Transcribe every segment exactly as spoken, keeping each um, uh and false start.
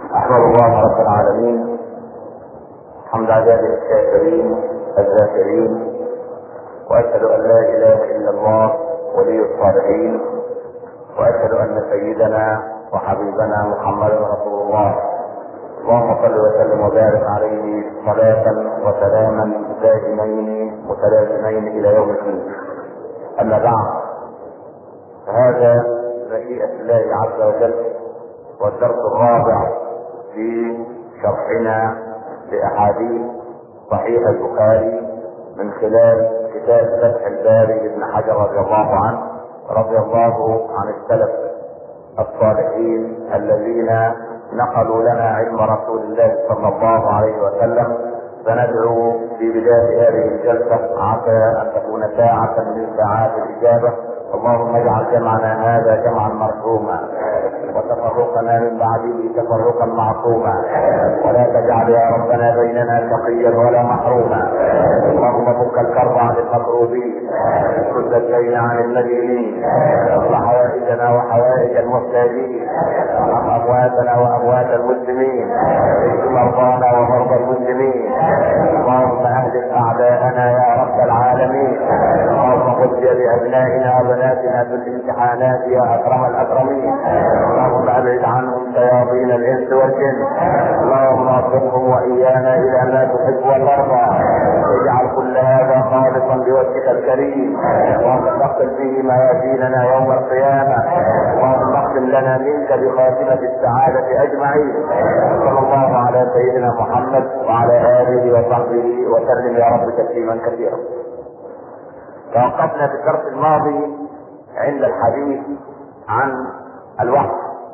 أحمد الله رب العالمين حمد عباده الشاكرين الذاكرين، وأشهد أن لا إله إلا الله ولي الصالحين، وأشهد أن سيدنا وحبيبنا محمد رسول الله. اللهم صل وسلم وبارك عليه صلاة وسلاما دائمين متلازمين إلى يوم الدين. أما بعد، فهذا مشيئة الله عز وجل والدرس الرابع في شرحنا لأحاديث صحيح البخاري من خلال كتاب فتح الباري لابن حجر رضي الله عنه رضي الله عن السلف الصالحين الذين نقلوا لنا علم رسول الله صلى الله عليه وسلم. فندعو في بداية هذه الجلسة عسى أن تكون ساعة من ساعات الإجابة. اللهم اجعل جمعنا هذا جمعا مرحوما وتفرقنا من بعده تفرقا معصوما، ولا تجعل يا ربنا بيننا شقيا ولا محروما. اللهم فك الكرب عن المكروبين، سد الدين عن المدينين، اصلح حوائجنا وحوائج المحتاجين، ارحم امواتنا واموات المسلمين، اشف مرضانا ومرضى المسلمين. اللهم اهلك اعداءنا يا رب العالمين. اللهم خذ بيد ابنائنا وبناتنا في الامتحانات يا اكرم الاكرمين. اللهم ابعد عنهم شياطين الانس والجن. اللهم اصرفهم وايانا الى ما تحب وترضى. اجعل كل هذا خالصا لوجهك الكريم، اللهم تقبل به مياديننا يوم القيامه، اللهم اختم لنا منك بخاتمه السعاده اجمعين. صلى الله على سيدنا محمد وعلى اله وصحبه وسلم يا رب تسليما كثيرا. توقفنا في الدرس الماضي عند الحديث عن الوحي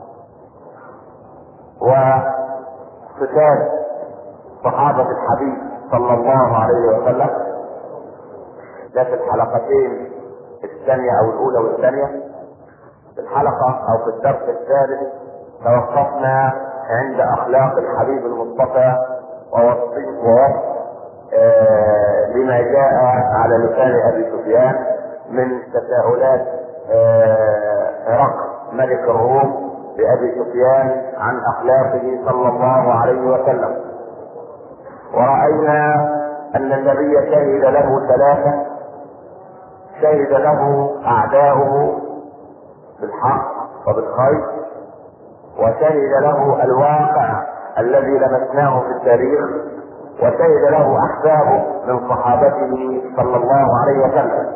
وصفات صحابة الحبيب صلى الله عليه وسلم. ده في الحلقتين الثانية او الاولى والثانية. في الحلقة او في الدرس الثالث توقفنا عند اخلاق الحبيب المصطفى ووصف ووصف آه لما جاء على لسان ابي سفيان من تساؤلات هرقل آه ملك الروم لابي سفيان عن اخلاقه صلى الله عليه وسلم. ورأينا ان النبي شهد له ثلاثة: شهد له اعداؤه بالحق وبالخير، وشهد له الواقع الذي لمسناه في التاريخ، وشهد له احبابه من صحابته صلى الله عليه وسلم.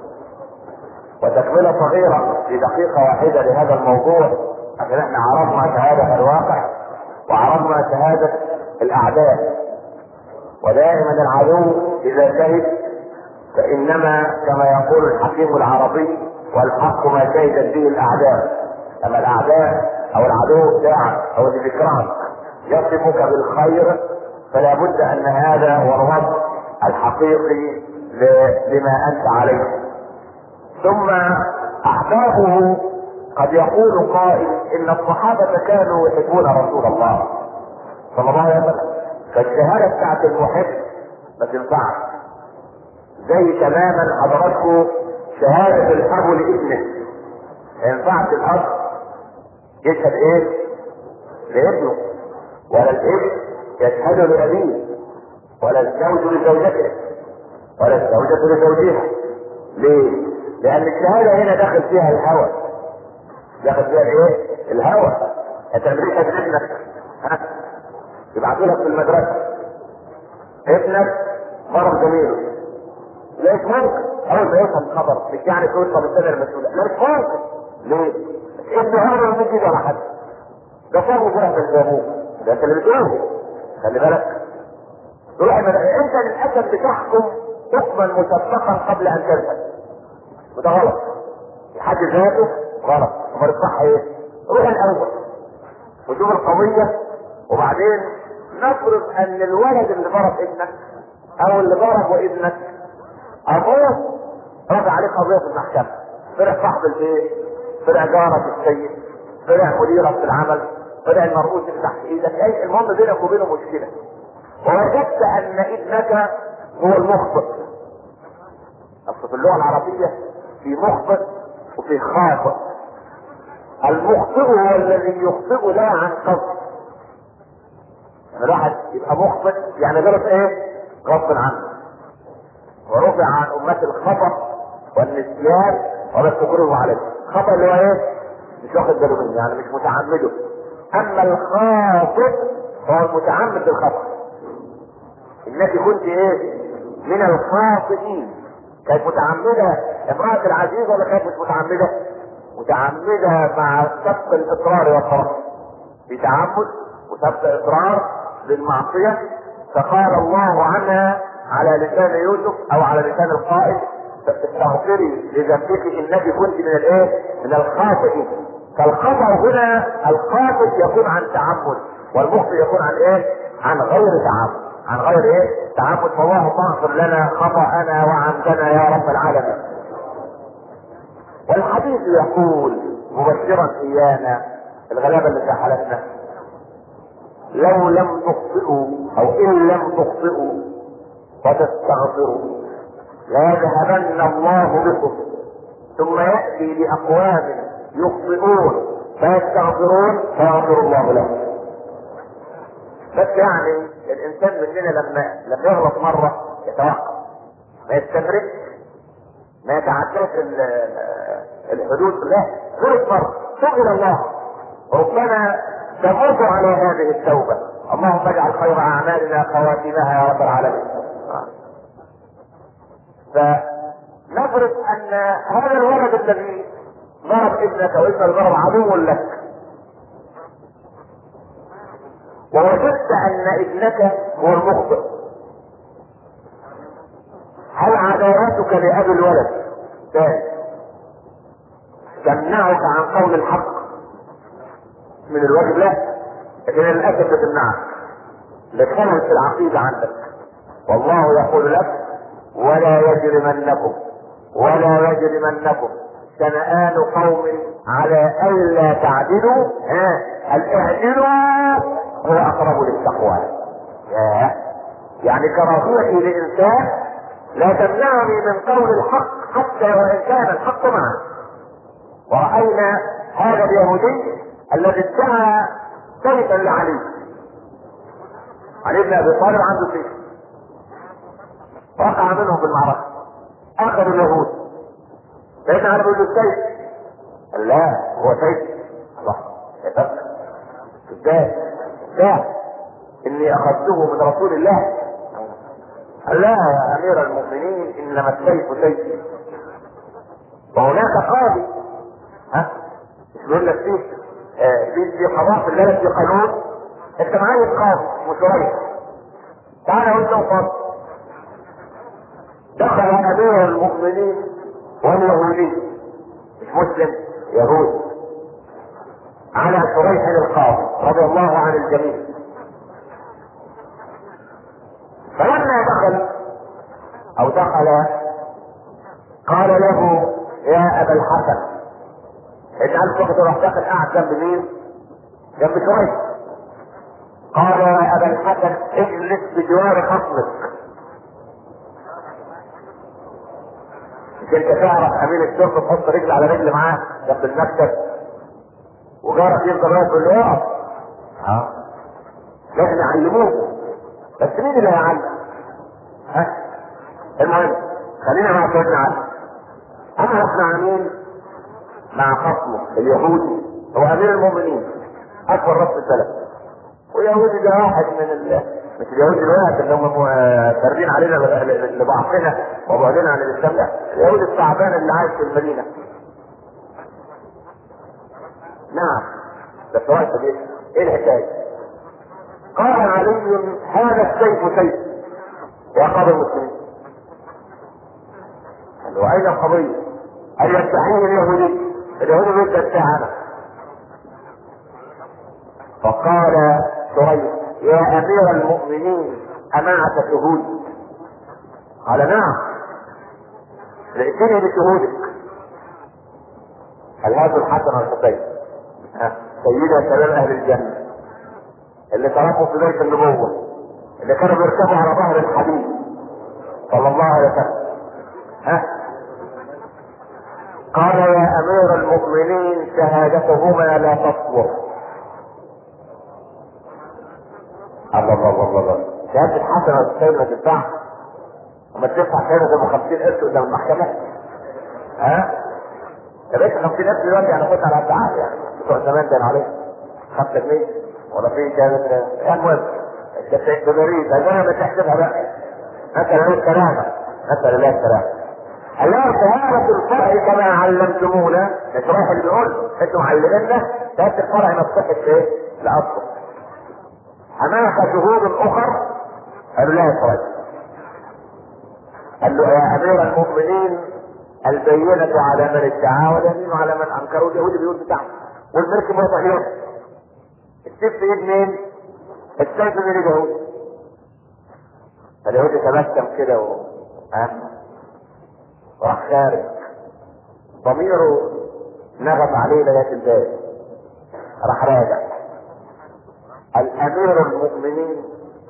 وتكملة صغيرة في دقيقة واحدة لهذا الموضوع، عشان احنا عرفنا شهادة الواقع وعرفنا شهادة الاعداء. ودائما العدو اذا شهد فانما كما يقول الحكيم العربي: والحق ما شهدت به الاعداء. اما الاعداء او العدو بتاعك او اللي بيكرهك يصفك بالخير، فلا بد ان هذا هو الوصف الحقيقي لما انت عليه. ثم احبابه، قد يقول قائل ان الصحابة كانوا يحبون رسول الله صلى الله عليه وسلم، فالشهادة بتاعت المحب ما تنفعش. زي تماما حضراتكم شهادة الاب لابنه، ما ينفعش الاب يشهد ايه لابنه، ولا الابن يشهد لابيه، ولا الزوج لزوجته، ولا الزوجة لزوجها. ليه؟ لان الشهادة هنا داخل فيها الهوى، داخل فيها ايه؟ الهوى. انت مش ابنك ها يبعثوا لك في المدرسة ابنك ضرب زميله، ليش ممكن اول ما يفهم الخبر مش يعني تقول طب السنة المسؤولة، لا مش ممكن. ليه؟ ابنه هذا ما بيجي على حد، ده صار فرح بالجابوه، ده انت اللي بتقوله. خلي بالك، روح المدرسة. انت للاسف بتحكم حكما مسبقا قبل ان تنفذ، وده غلط في حد ذاته، غلط. امال الصح ايه؟ روح الاول وشوف القضية، وبعدين نفرض ان الولد اللي ضرب ابنك او اللي ضرب ابنك ابوه رفع عليه قضية في المحكمة، فرع صاحب البيت، فرع جارك السيد، فرع مديرك في العمل، فرع المرؤوس اللي تحت ايدك، اي المهم بينك وبينه مشكلة، ووجدت ان ابنك هو المخطئ. اصل في اللغة العربية في مخطئ وفي خاطئ. المخطئ هو الذي يخطئ لا عن قصد، يعني الواحد يبقى مخطئ يعني غلط ايه؟ غصب عنه. ورفع عن امتي الخطأ والنسيان وما تكرهوا عليه. الخطأ اللي هو ايه؟ مش واخد باله منه، يعني مش متعمده. اما الخاطئ هو المتعمد بالخطأ. انك كنت ايه؟ من الخاطئين. كانت متعمدة امرأة العزيز ولا كانت مش متعمدة؟ متعمدة مع سبق الاصرار والصراحة. بتعمد وسبق اصرار للمعصية، فقال الله عنها على لسان يوسف او على لسان القائل استغفري لذنبك انك كنت من الايه؟ من الخاطئين. فالخطأ هنا الخاطئ يكون عن تعمد، والمخطئ يكون عن ايه؟ عن غير تعمد. عن غير ايه؟ تعمد. فاللهم اغفر لنا خطأنا وعمدنا يا رب العالمين. والحديث يقول مبشرا ايانا الغلابة اللي في حالتنا: لو لم تخطئوا او ان لم تخطئوا وتستغفروا ليذهبن الله بكم ثم يأتي بأقوام يخطئون فيستغفرون فيغفر الله لهم. بس يعني الانسان مننا لما لما يغلط مره يتوقف، ما يستمرش، ما يتعداش الحدود. لا، غلط مره توب الى الله، ربنا تموت على هذه التوبه. اللهم اجعل خير اعمالنا خواتمها يا رب العالمين. فنفرض ان هذا الولد الذي ضرب ابنك وابن الضرب عدو لك، ووجدت ان ابنك هو المخطئ، هل عداوتك لابي الولد ثاني تمنعك عن قول الحق من الواجب؟ لا، لكن للاسف بتمنعك لتخلص العقيده عندك. والله يقول لك: ولا يجرمنكم ولا يجرمنكم شنآن قوم على الا تعدلوا ها الاعدلوا هو اقرب للتقوى. يعني كراهيتي لانسان لا تمنعني من قول الحق حتى وان كان الحق معه. ورأينا هذا اليهودي الذي ادعى سيفا لعلي. علي بن ابي طالب عنده سيف، وقع منهم في المعركه، اخذوا اليهود. سيدنا علي بيقول له: السيف. قال: لا، هو سيف. الله ازاي؟ لا، اني اخذته من رسول الله. قال: لا يا امير المؤمنين، انما السيف سيفي. وهناك قاضي، ها مش بيقول لك فيه في في قضاء في البلد في قانون، انت معايا قاضي وشريك، تعالى وانت وقاضي. دخل امير المؤمنين واليهودي مش مسلم، يهودي، على شريح القاضي رضي الله عن الجميع. فلما دخل او دخل قال له: يا ابا الحسن. اجعل وقت راح داخل قاعد جنب مين؟ جنب شريح. قال: يا ابا الحسن اجلس بجوار خصمك. مش انت تعرف امين الشرطه تحط رجل على رجل معاه جنب المكتب وجارك يفضل واقف يقول له اقف؟ اه لازم يعلموه، بس مين اللي هيعلم؟ ها؟ المهم خلينا مع سيدنا علي. اما احنا مين؟ مع خصمه اليهودي، هو امير المؤمنين اكبر راس البلد، ويهودي ده واحد من ال... مش اليهودي الواحد اللي هم فاردين علينا لضعفنا وبعدنا عن الاسلام، لا، اليهودي التعبان اللي عايش في المدينه. نعم، بس واحد ايه؟ ايه الحكايه؟ قال علي: هذا السيف سيف يا قاضي المسلمين. قال له: اين القضيه؟ قال: يدعيني اليهودي. اليهودي بيقول: تدعي انا. فقال شريح: يا امير المؤمنين امعك شهود؟ قال: نعم. ائتني بشهودك. قال: هذا الحسن والحسين سيدا شباب اهل الجنه اللي تركوا في بيت النبوه، اللي كانوا بيركبوا على ظهر الحبيب صلى الله عليه وسلم. ها؟ قال: يا امير المؤمنين شهادتهما لا تصبر. الله الله الله الله. شهادة الحسنة والسيد ما تدفعش. وما تدفع شهادة ابو خمسين قرش قدام المحكمة. ها؟ يا باشا خمسين قرش دلوقتي انا كنت على الساعات يعني. بتوع زمان كان عليه خمسة جنيه ولا في شهادة. المهم ده تدريس عشان ما تحسبها بقى. نسأل الله السلامة. نسأل الله السلامة. الله شهادة الفرع كما علمتمونا. نشرح اللي بيقول انتم معلمينا شهادة الفرع نصحت ايه؟ لأصله. هناك شهود اخر قالوا لا يا فرج. قال له يا امير المؤمنين البينة على من ادعى واليمين على من انكر. واليهودي بيقول بتاعه والملك موضع يوم السيف في ايد مين؟ السيف من اليهودي. فاليهودي تبسم كده و وراح خارج ضميره نغم عليه لغايه الباب. راح راجع الامير المؤمنين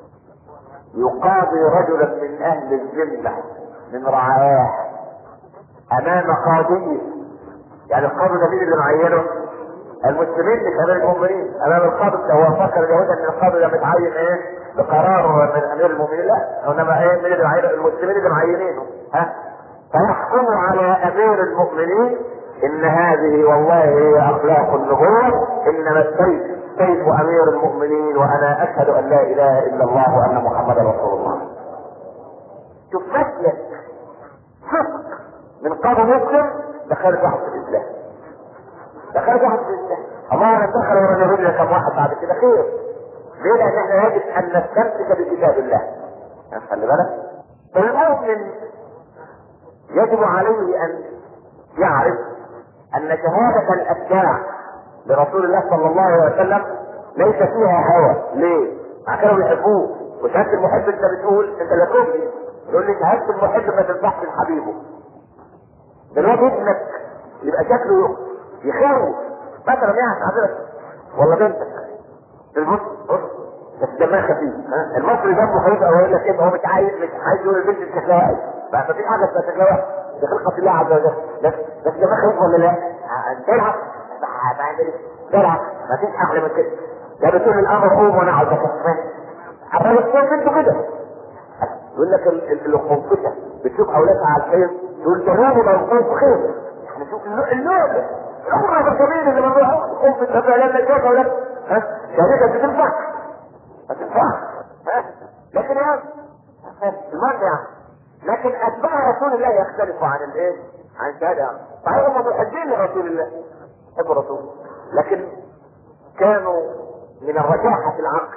يقاضي رجلا من اهل الذمه من رعاياه امام قاضيه. يعني القاضي ده مين اللي معينه؟ المسلمين مش امير المؤمنين. امام القاضي هو فكر اليهود ان القاضي ده متعين ايه؟ بقرار من امير المؤمنين. لا انما ايه؟ مين اللي معينه؟ المسلمين اللي معينينه. ها؟ فيحكم على امير المؤمنين ان هذه والله هي اخلاق النبوة. انما السيف سيف امير المؤمنين وانا اشهد ان لا اله الا الله وان محمدا رسول الله. شوف مسلك حق من قاضي مسلم دخلت واحد في الاسلام. دخلت واحد في الاسلام. الله انا دخل ورا اليهود كم واحد بعد كده خير. ليه؟ لان احنا يجب ان نستمسك بكتاب الله. خلي بالك. فالمؤمن يجب عليه ان يعرف ان شهادة الاتباع لرسول الله صلى الله عليه وسلم ليس فيها هوى. ليه؟ كانوا بيحبوه. وشهادة المحب انت بتقول انت لا تؤمن. يقول لي شهادة المحب ما تنفعش لحبيبه. دلوقتي ابنك يبقى شكله يخوف مثلا يعني حضرتك ولا بنتك البص بص بس دمها خفيف. ها المصري دمه خفيف او يقول لك ايه هو مش عايز مش عايز يقول البنت شكلها وحش. ما فيش حاجه اسمها شكلها وحش. دي خلقه الله عز وجل. بس بس دمها خفيف ولا لا؟ تلعب بعمل ايه؟ تلعب ما فيش احلى من كده. ده بتقول الامر قوم وانا عاوز اكفيه. عمال يقول انتوا كده. يقول لك الخنفسه بتشوف اولادها على الحيط تقول جربوا لو الخوف خير. احنا نشوف اللعبه الامر الجميل اللي بنروح الخوف التفاعل لما تشوف اولاد ها شركه بتنفع ما تنفعش. ها لكن يا المرء يعني لكن اتباع رسول الله يختلفوا عن الايه؟ عن الشهاده. صحيح هم محبين لرسول الله يحبوا الرسول لكن كانوا من الرجاحه في العقل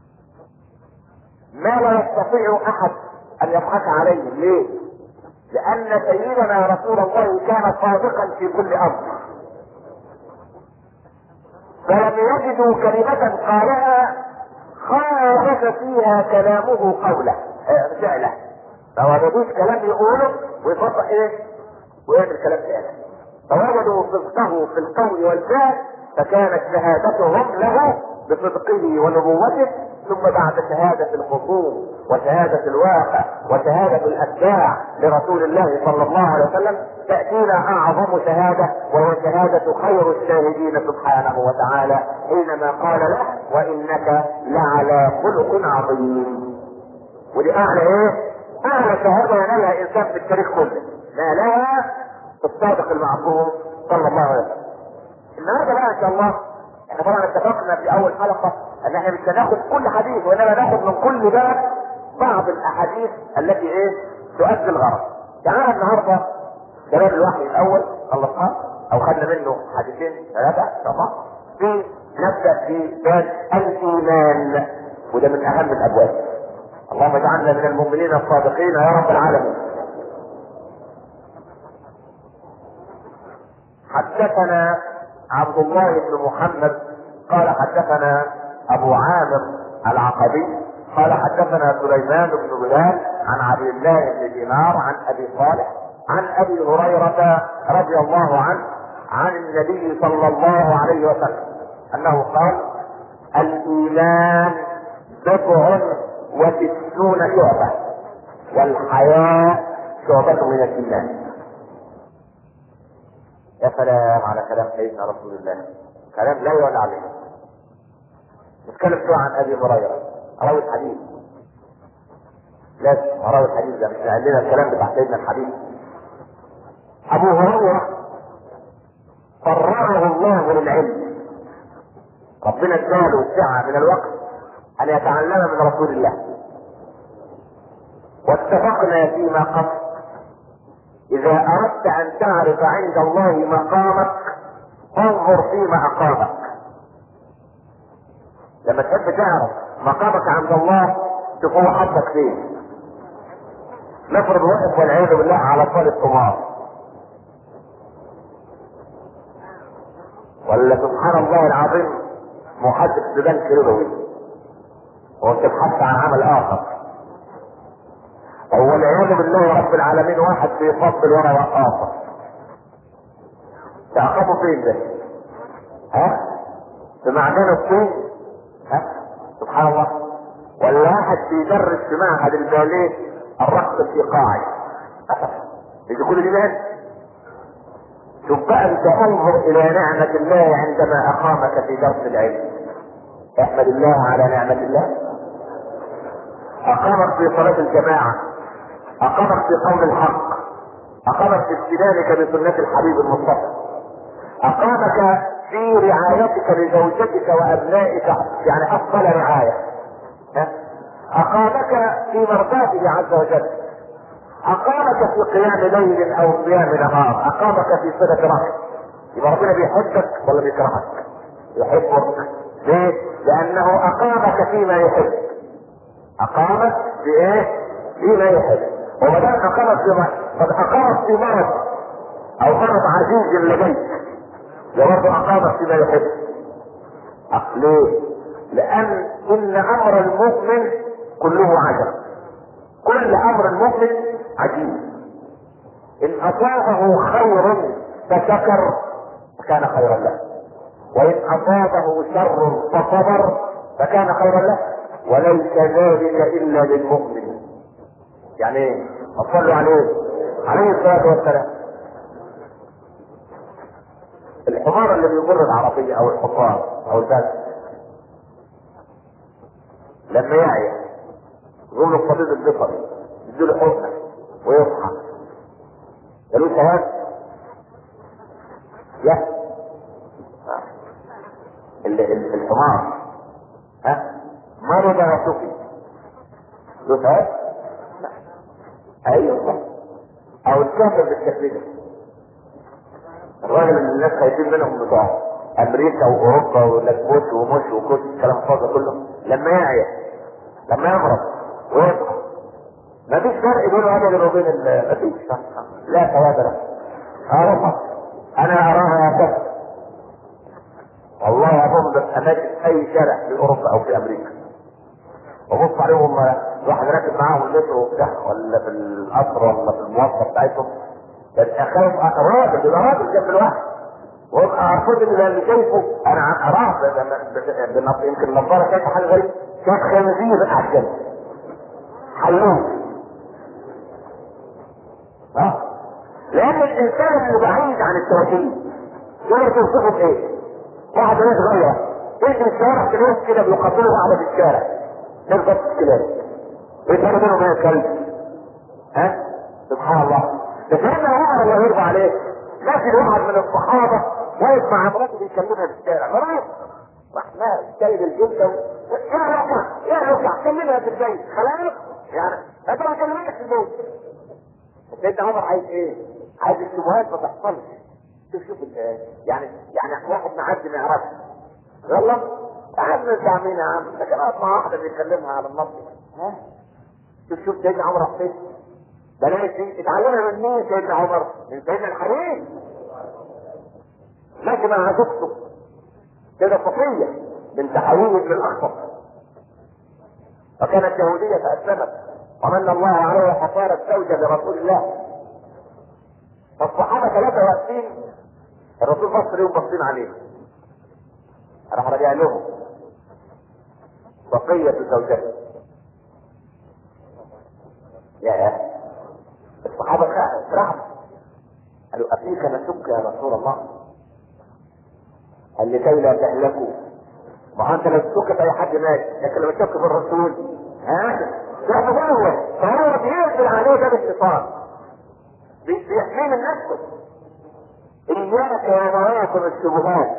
ما لا يستطيع احد ان يضحك عليه. ليه؟ لان سيدنا رسول الله كان صادقا في كل امر فلم يجدوا كلمة قالها خالف فيها كلامه قوله فعله. فهو مفيش كلام يقوله ويفضل ايه؟ ويعمل كلام ثاني. فوجدوا صدقه في القول والفعل فكانت شهادتهم له بصدقه ونبوته. ثم بعد شهادة الخصوم وشهادة الواقع وشهادة الأتباع لرسول الله صلى الله عليه وسلم تأتينا أعظم شهادة وهو شهادة خير الشاهدين سبحانه وتعالى حينما قال له وإنك لعلى خلق عظيم. ودي أعلى إيه؟ أعلى شهادة ينالها إنسان في التاريخ كله نالها الصادق المعصوم صلى الله عليه وسلم. النهارده بقى إن شاء الله احنا طبعا اتفقنا في اول حلقة ان احنا مش هناخد كل حديث وانما ناخد من كل باب بعض الاحاديث التي ايه تؤدي الغرض. يعني النهارده ده باب الوحي الاول خلصناه او خدنا منه حديثين ثلاثة طبعا. في نبدأ في باب الايمان وده من اهم الابواب. اللهم اجعلنا من المؤمنين الصادقين يا رب العالمين. حدثنا عبد الله بن محمد قال حدثنا ابو عامر العقبي قال حدثنا سليمان بن بلال عن عبد الله بن دينار عن ابي صالح عن ابي هريرة رضي الله عنه عن النبي صلى الله عليه وسلم انه قال الايمان بضع وستون شعبة والحياء شعبة من الايمان. يا سلام على كلام سيدنا رسول الله. كلام لا يعلى عليه. نتكلم شوية عن ابي هريرة راوي الحديث لازم راوي الحديث ده مش عندنا الكلام بتاع سيدنا الحديث. ابو هريره فرغه الله للعلم، ربنا اداله السعه من الوقت ان يتعلم من رسول الله. واتفقنا فيما قبل اذا اردت ان تعرف عند الله مقامك انظر فيما اقامك. لما تحب تعرف مقامك عند الله شوف هو حطك فين. نفرض وقف والعياذ بالله على صالة قمار، ولا سبحان الله العظيم محدث ببنك ربوي وتبحث عن عمل اخر، او والعياذ بالله رب العالمين واحد بيفضل ورا اخر، تعقبه فين ده؟ ها؟ في معدن الطين؟ ها؟ سبحان الله. ولا واحد بيدرس في معهد الباليه الرقص الايقاعي، يجي كل دي مال. شوف بقى انت انظر الى نعمة الله عندما اقامك في درس العلم. احمد الله على نعمة الله. اقامك في صلاة الجماعة، اقامك في قول الحق، اقامك في استدامك بسنة الحبيب المصطفى، اقامك في رعايتك لزوجتك وابنائك يعني افضل رعاية، اقامك في مرضاته عز وجل، اقامك في قيام ليل او صيام نهار، اقامك في صلة رحم. يبقى ربنا بيحبك ولا بيكرهك؟ يحبك. ليه؟ لانه اقامك فيما يحب. اقامك في ايه؟ فيما يحب. وما دام اقامك في مرض، قد اقامك في مرض او مرض عزيز لديك برضه اقامك فيما يحب. ليه؟ لان ان امر المؤمن كله عجب. كل امر المؤمن عجيب. ان اصابه خير فشكر فكان خيرا له، وان اصابه شر فصبر فكان خيرا له، وليس ذلك الا للمؤمن. يعني ايه؟ صلوا عليه عليه الصلاه والسلام. الحمار اللي بيجر العربيه او الحصان او البلد لما يعيا يقول له الطبيب البيطري يديله حقنه ويصحى، قالوا ثواب؟ لا. الحمار ها مرض وشفي له ثواب؟ لا. ايوه. او الكافر بالشكل ده، الراجل اللي الناس خايفين منهم بتوع امريكا واوروبا ولكبوش ومش وكل الكلام الفاضي كله، لما يعيا لما يمرض ويصحى مفيش فرق بينه ابدا وبين مفيش لا ثواب له. اه انا اراها كذا والله. اظن اماكن اي شارع في اوروبا او في امريكا وبص عليهم واحد راكب معاهم المترو وبتاع ولا في القطر ولا في المواصله بتاعتهم، بس اخاف راجل يبقى راجل جنب الواحد وابقى ارفض اللي شايفه انا اراه يمكن النظاره شايفه حاجه غريبه، شاف خنزير قاعد جنبه حلوه. ها؟ لان الانسان اللي بعيد عن التوحيد يقدر توصفه بايه؟ واحد ناس صغيره يجري الشوارع كلهم كده بيقاتلوا بعض في الشارع نربط الكلاب يتهرب منهم من الكلب. ها؟ سبحان الله. فكان عمر الله يرضى عليه ماشي واحد من الصحابه واقف مع مراته بيكلمها في الشارع، مرات رحنا جايب الجلده يا رفع يا رفع كلمها في البيت خلاص يعني انت ما كلمتش في البيت. سيدنا عمر عايز ايه؟ عايز الشبهات ما تحصلش. شوف شوف يعني يعني واحد معدي ما يعرفش يلا قعدنا نسامين يا عم لكن اقعد مع واحده بيكلمها على النص. ها؟ شوف شوف سيدنا عمر راح فين؟ بلاش دي اتعلمها من مين سيدنا عمر؟ من سيدنا الحبيب. ماشي مع زوجته كده صفيه بنت حبيب بن الاخطر وكانت يهوديه فاسلمت ومن الله عليها فصارت زوجة لرسول الله. فالصحابة ثلاثة واقفين الرسول بص ليهم باصين عليه راح رجع لهم بقية زوجته. يا الصحابة رحمة قالوا أفيك نشك يا رسول الله قال لكي لا تهلكوا ما هو انت لو تشك في اي حد ماشي، لكن لما تشك في الرسول ها ده هو فهو بيقفل عليه باب الشيطان، بيحميه من نفسه. اياك ومواطن الشبهات.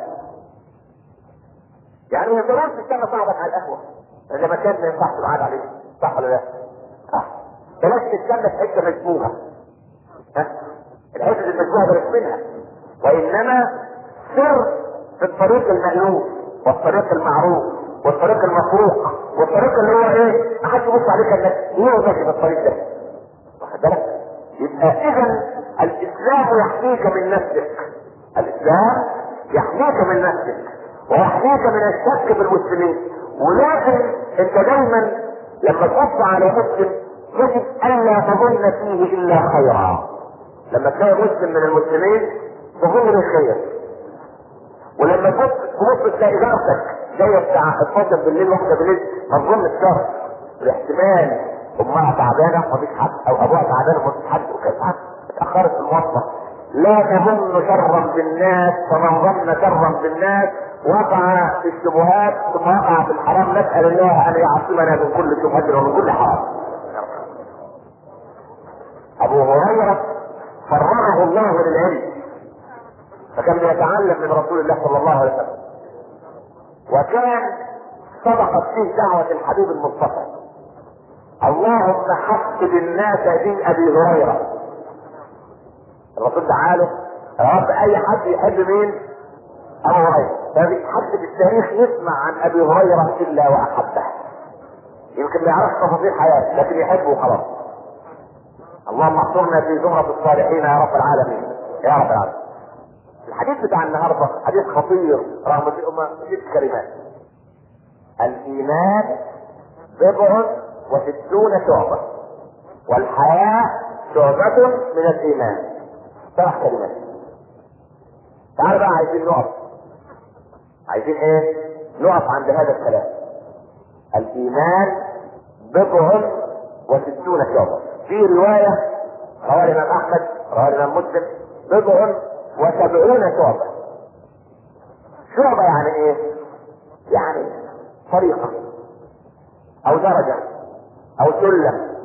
يعني ما يقدرش تستنى صاحبك على القهوه اذا ما كان ما ينفعش القعده عليه، صح ولا لا؟ صح. بلاش تستنى في حته مشبوهه. ها؟ الحته المشبوهه بلاش منها، وانما سر في الطريق المألوف والطريق المعروف والطريق المفروق والطريق اللي هو ايه؟ ما حدش يبص عليك انك هو ماشي في الطريق ده. واخد بالك؟ يبقى اذا الاسلام يحميك من نفسك. الاسلام يحميك من نفسك ويحميك من الشك في المسلمين. ولكن انت دايما لما تبص على مسلم يجب الا تظن فيه الا خيرا. لما تلاقي مسلم من المسلمين تظن بالخير، ولما تبص تلاقي جارتك جايه الساعه اتناشر بالليل واحده بالليل ما تظن الشر. الاحتمال امها تعبانه ومفيش حد، او ابوها تعبان ومفيش حد، وكانت اتاخرت في المواصله. لا تظن شرا بالناس، فمن ظن شرا بالناس وقع في الشبهات ثم وقع في الحرام. نسال الله ان يعصمنا من كل شبهه ومن كل حرام. ابو هريره فرغه الله للعلم، فكان بيتعلم من رسول الله صلى الله عليه وسلم، وكان صدقت فيه دعوه الحبيب المصطفى: اللهم حبب الناس دين ابي هريره. الرسول تعالى يا رب اي حد يحب مين؟ ابو هريره. فمفيش حد في التاريخ يسمع عن ابي هريره الا واحبه. يمكن ما يعرفش تفاصيل حياته لكن يحبه وخلاص. اللهم احصرنا في زمرة الصالحين يا رب العالمين يا رب العالمين. الحديث بتاع النهارده حديث خطير رغم انه ست كلمات: الايمان بضع وستون شعبة والحياة شعبة من الايمان. ثلاث كلمات. تعالوا بقى عايزين نقف، عايزين ايه؟ نقف عند هذا الكلام. الايمان بضع وستون شعبة. في رواية رواه الامام احمد رواه الامام مسلم: بضع وسبعون شعبة. شعبة يعني ايه؟ يعني طريقة او درجة او سلم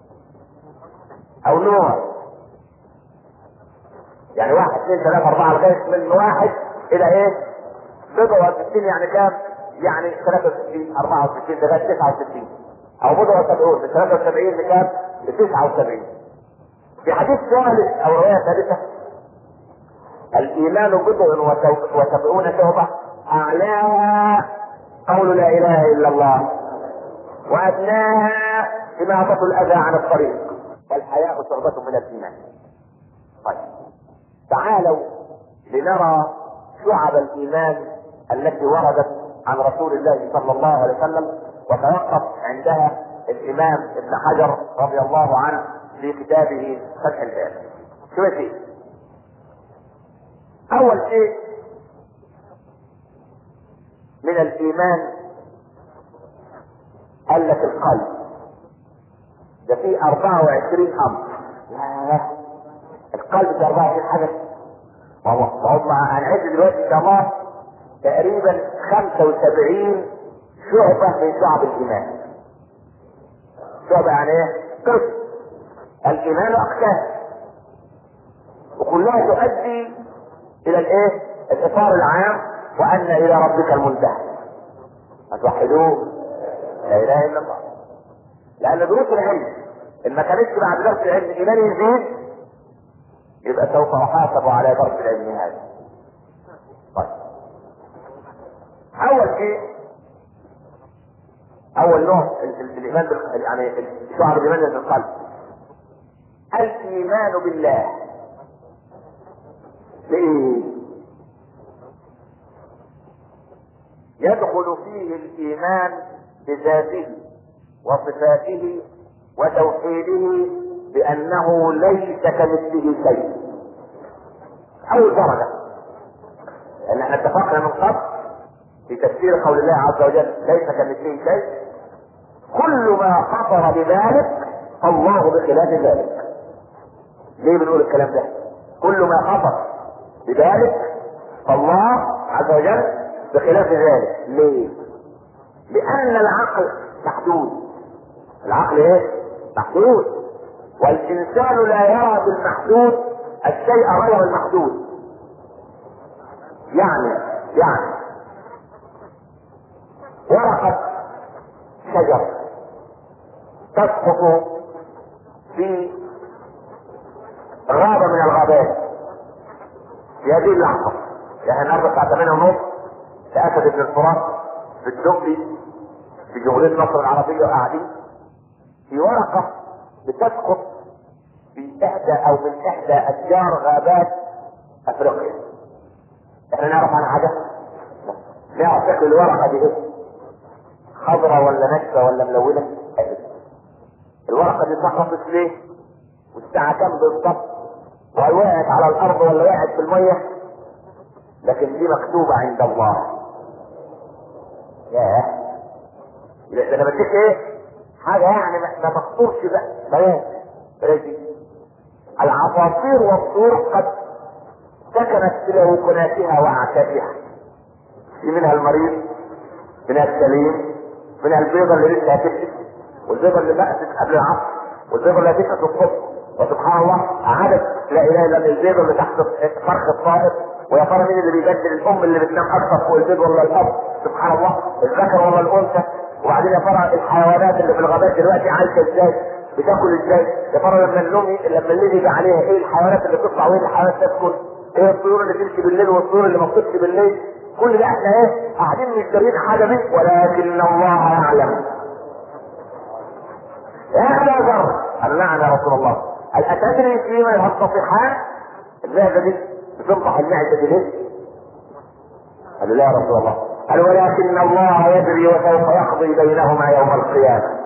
او نوع. يعني واحد اثنين ثلاثة اربعة لغاية من واحد الى ايه؟ بضع وستين يعني كام؟ يعني ثلاثة وستين اربعة وستين لغاية تسعة وستين، او بضع وسبعون من ثلاثة وسبعين لكام؟ لتسعة وسبعين. في حديث ثالث او رواية ثالثة: الايمان بضع وسبعون شعبة اعلاها قول لا اله الا الله وادناها اماطة الاذى عن الطريق والحياء شعبة من الايمان. طيب تعالوا لنرى شعب الايمان التي وردت عن رسول الله صلى الله عليه وسلم، وتوقف عندها الامام ابن حجر رضي الله عنه في كتابه فتح الباب. شو شيء؟ اول شيء من الايمان قال لك القلب. ده فيه اربعة وعشرين امر. لا القلب ده اربعة وعشرين حدث. وهم هنعد دلوقتي ان شاء الله تقريبا خمسة وسبعين شعبة من شعب الايمان. شعبة يعني ايه؟ قسم. الايمان اقسام وكلها تؤدي الى الايه؟ الاطار العام: وان الى ربك المنتهى. هتوحدوه لا اله الا الله. لان دروس العلم ان ما كانتش بعد درس العلم ايمان يزيد يبقى سوف احاسب على درس العلم هذا. طيب اول شيء، اول نوع الايمان بال... يعني شعب الايمان في القلب الايمان بالله. ليه؟ يدخل فيه الايمان بذاته وصفاته وتوحيده بانه ليس كمثله شيء. اول درجة، لان احنا اتفقنا من قبل في تفسير قول الله عز وجل ليس كمثله شيء: كل ما خطر بذلك الله بخلاف ذلك. ليه بنقول الكلام ده؟ كل ما خطر بذلك فالله عز وجل بخلاف ذلك. ليه؟ لان العقل محدود. العقل ايه؟ محدود، والانسان لا يرى بالمحدود الشيء غير المحدود. يعني يعني ورقة شجر تسقط في غابة من الغابات في هذه اللحظة، يعني النهارده الساعة ثمانية ونص في أسد بن الفرات في الدقي في جمهورية مصر العربية، وقاعدين في ورقة بتسقط في إحدى أو من إحدى أشجار غابات أفريقيا. إحنا نعرف عن حاجة؟ نعرف شكل الورقة دي إيه؟ خضراء ولا ناشفة ولا ملونة؟ الورقة دي سقطت ليه؟ والساعة كام بالضبط؟ وهل وقعت على الأرض ولا وقعت في المية؟ لكن دي مكتوبة عند الله. ياه، ده انا بديك ايه؟ حاجة يعني ما تخطرش بقى بيان. العصافير والطيور قد سكنت في لوكناتها واعشابها، في منها المريض، منها السليم، منها البيضة اللي لسه هتكتب، والبيضة اللي بقت قبل العصر، والبيضة اللي هتكتب الصبح. وسبحان الله عادت لا اله الا البيضة اللي تحت فرخ الطائر. ويا ترى مين اللي بيبدل الام اللي بتنام اكثر فوق البيض ولا الاب؟ سبحان الله، الذكر ولا الانثى؟ وبعدين يا ترى الحيوانات اللي في الغابات دلوقتي عايشه ازاي؟ بتاكل ازاي؟ يا ترى لما النوم لما الليل يجي عليها ايه الحيوانات اللي بتطلع وايه الحيوانات تسكن؟ ايه الطيور اللي تمشي بالليل والطيور اللي ما بتمشي بالليل؟ كل ده احنا ايه؟ قاعدين مش دارين حاجه منه، ولكن الله يعلم. يا ابا ذر، قال نعم يا رسول الله، هل اتدري فيما ينتصحان؟ المعده دي بتنطح المعده دي ليه؟ قال لا يا رسول الله. قال ولكن الله يدري وسوف يقضي بينهما يوم القيامه.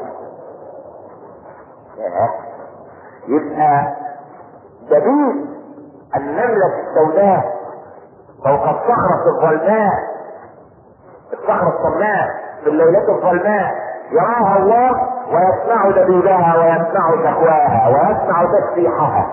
يبقى دليل النمله السوداء فوق الصخره الظلماء، الصخره الصماء في الليله الظلماء، يراها الله ويسمع دبيبها ويسمع شكواها ويسمع تسبيحها.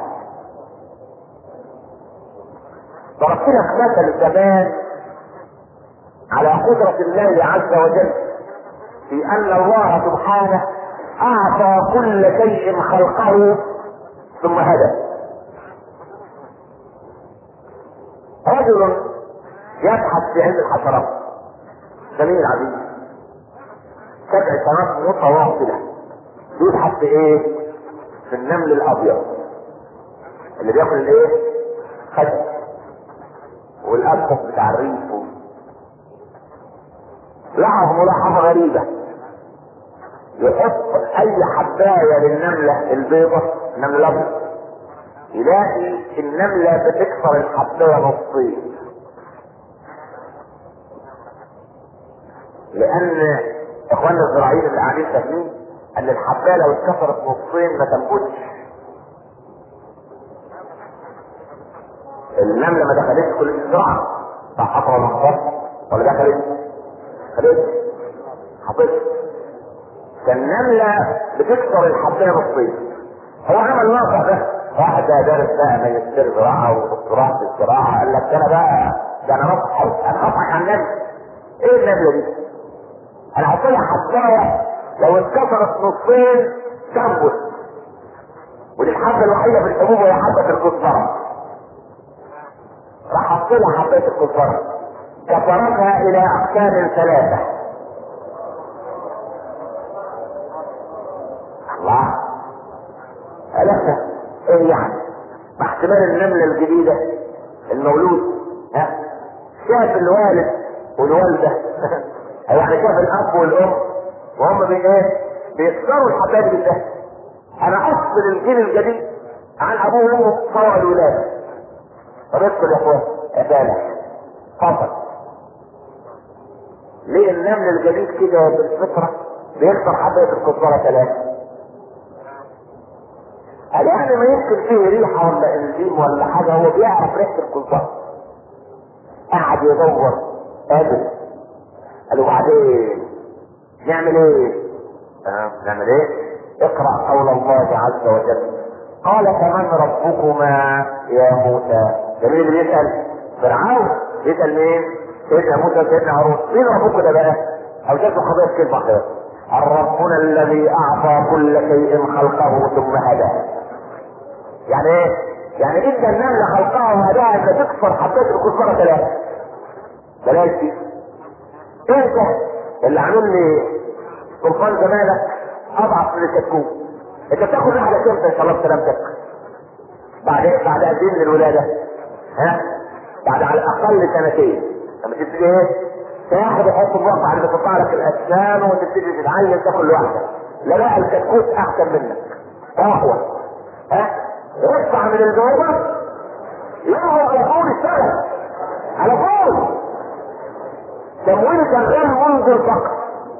ضربت لك مثل زمان على قدرة الله عز وجل في ان الله سبحانه اعطى كل شيء خلقه ثم هدى. رجل يبحث في علم الحشرات، زميل عزيز، سبع سنوات متواصلة يبحث في ايه؟ في النمل الابيض اللي بياكل الايه؟ خد والاسقف بتاع الريف. لاحظ ملاحظة غريبة، يحط اي حباية للنملة البيضة، النمل الابيض، يلاقي النملة بتكسر الحباية نصين، لان اخواننا الزراعيين اللي قاعدين فاهمين ان الحبايه لو اتكسرت نصين ما تنبتش. النمله ما دخلتش كل الزراعه، صح حصل ولا حصل؟ ولا دخلت؟ دخلت حطت. فالنمله بتكسر الحبايه نصين. هو عمل الواقع ده، واحد ده دارس بقى ماجستير زراعه ودكتوراه في الزراعه، قال لك انا بقى ده انا نصح انا نصح عن النمله. ايه النمله دي؟ انا هحط لها حبايه لو اتكسرت نصين تنبت، ودي الحبه الوحيده في الحبوب وهي حبه الكزبره. راح احط لها حبايه الكزبره، كسرتها الى اقسام ثلاثه. الله، ثلاثه ايه يعني؟ مع احتمال النمله الجديده المولود ها شاف الوالد والوالده يعني شاف الاب والام وهم بي ايه؟ بيكسروا الحبايب بالله. انا افصل الجيل الجديد عن ابوه وامه صور الولاده. طب ادخل يا اخوان يا فالح فصل. ليه النمل الجديد كده بالفطره بيكسر حبايه الكزبره ثلاثه؟ قال يعني ما يمكن فيه ريحه ولا انزيم ولا حاجه، هو بيعرف ريحه الكزبره. قعد يدور قابل. قالوا بعدين نعمل ايه؟ اه نعمل ايه؟ اقرأ قول الله عز وجل، قال فمن ربكما يا موسى. جميل اللي بيسأل فرعون، بيسأل مين؟ سيدنا موسى سيدنا هارون. مين ربكم ده بقى؟ او جاته قضيه كلمه خير. ربنا الذي اعطى كل شيء خلقه ثم هداه. يعني ايه؟ يعني انت النمله خلقها وهداها انت تكسر حبات الكفاره ثلاثه. بلاش دي. انت اللي عامل لي سلطان زمانك اضعف من الكتكوت. انت بتاخد واحده امتى ان شاء الله بسلامتك؟ بعد ايه؟ بعد قد ايه من الولاده؟ ها؟ بعد على الاقل سنتين. لما تبتدي ايه؟ تاخد وحط الوقت بعد ما تقطع لك الاسنان وتبتدي تتعلم تاكل لوحدك. لا لا الكتكوت احسن منك. اقوى. ها؟ ارفع من الجوابه يروح على طول السنه. على طول. تمويل شغال منذ الفقر.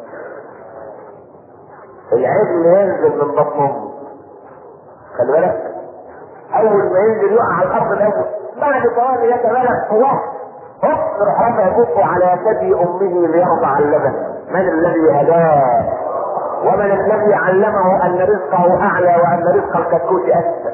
العجل ينزل من بطن امه. خلي بالك. اول ما ينزل يقع على الارض الاول. بعد ثواني يتملك قواه. هوب يروح رافع بطه على ثدي امه ليرضع اللبن. من الذي هداه؟ ومن الذي علمه ان رزقه اعلى وان رزق الكتكوت اسفل؟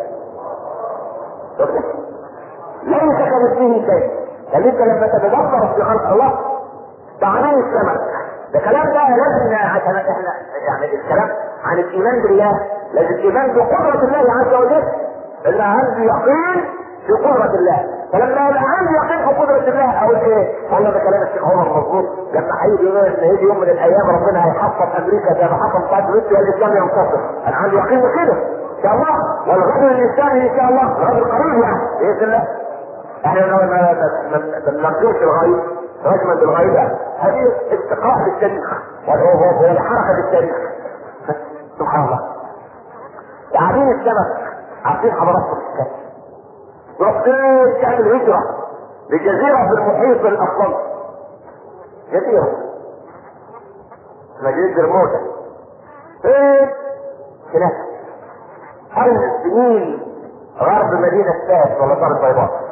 ليس كمثله شيء. لان انت لما تتدبر في خلق الله تعالى السمك. ده كلام ده لازم عشان احنا يعني الكلام عن الايمان بالله لازم الايمان بقدرة الله عز وجل. اللي عندي يقين في قدرة الله. فلما يبقى عندي يقين في قدرة الله اقول ايه؟ والله ده كلام الشيخ عمر مظبوط. لما هيجي يوم ان هيجي يوم من الايام ربنا هيحفظ امريكا زي ما حصل بتاعت روسيا والاسلام ينتصر. انا عندي يقين بكده ان شاء الله. والغد الاسلامي ان شاء الله غد قريب يعني باذن الله. احنا ما بنرجوش الغيب رجما بالغيب. هذه استقراء بالتاريخ والحركه بالتاريخ. سبحان الله. تعابين السمك عارفين حضراتكم الكلام. ربنا تعمل هجره لجزيره في المحيط الاطلنطي. جزيره اسمها جزيره الموتى. ايه هناك ألف سنين غرب مدينه فاس ولا دار البيضاء.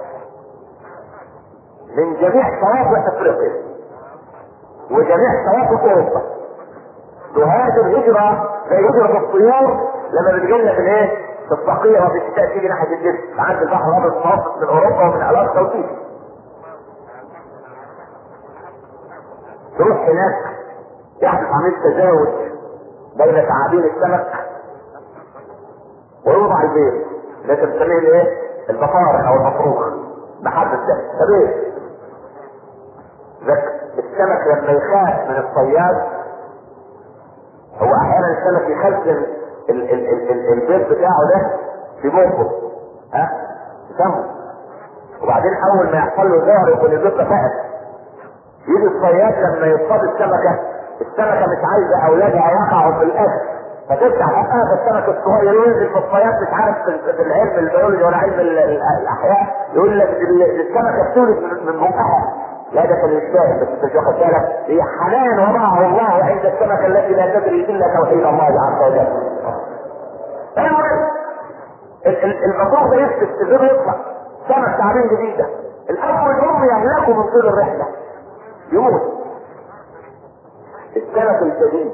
من جميع شواطئ افريقيا وجميع شواطئ اوروبا تهاجر هجره زي هجره الطيور لما بتجيلنا في الايه؟ في الصقيع وفي الشتاء تيجي ناحيه الجسم عند البحر الابيض المتوسط من اوروبا ومن الارض وتيجي تروح هناك يحدث عمليه تزاوج بين تعابين السمك ويوضع البيض اللي بنسميه الايه؟ البطارخ او المفروخ بحد الدم. طبيعي السمك لما يخاف من الصياد هو احيانا السمك يخزن ال- ال- ال- ال- البيض بتاعه ده في بقه ها يسمه. وبعدين اول ما يحصل له ظهر يكون البيض فقد يجي الصياد لما يصطاد السمكه السمكه مش عايزه اولادها يقعوا في الاكل فتفتح حقها السمك الصغير ينزل في الصياد مش عارف في العلم البيولوجي ولا علم الاحياء يقول لك السمكه بتولد من بقها. لا ده كان يستاهل بس انت مش واخد بالك. هي حنان وضعه الله عند السمكه التي لا تدري الا توحيد الله عز وجل. المهم المطروح ده يفتح الزر يطلع سمك تعابين جديده. الاب والام يهلكوا من طول الرحله يموت. السمك الجديد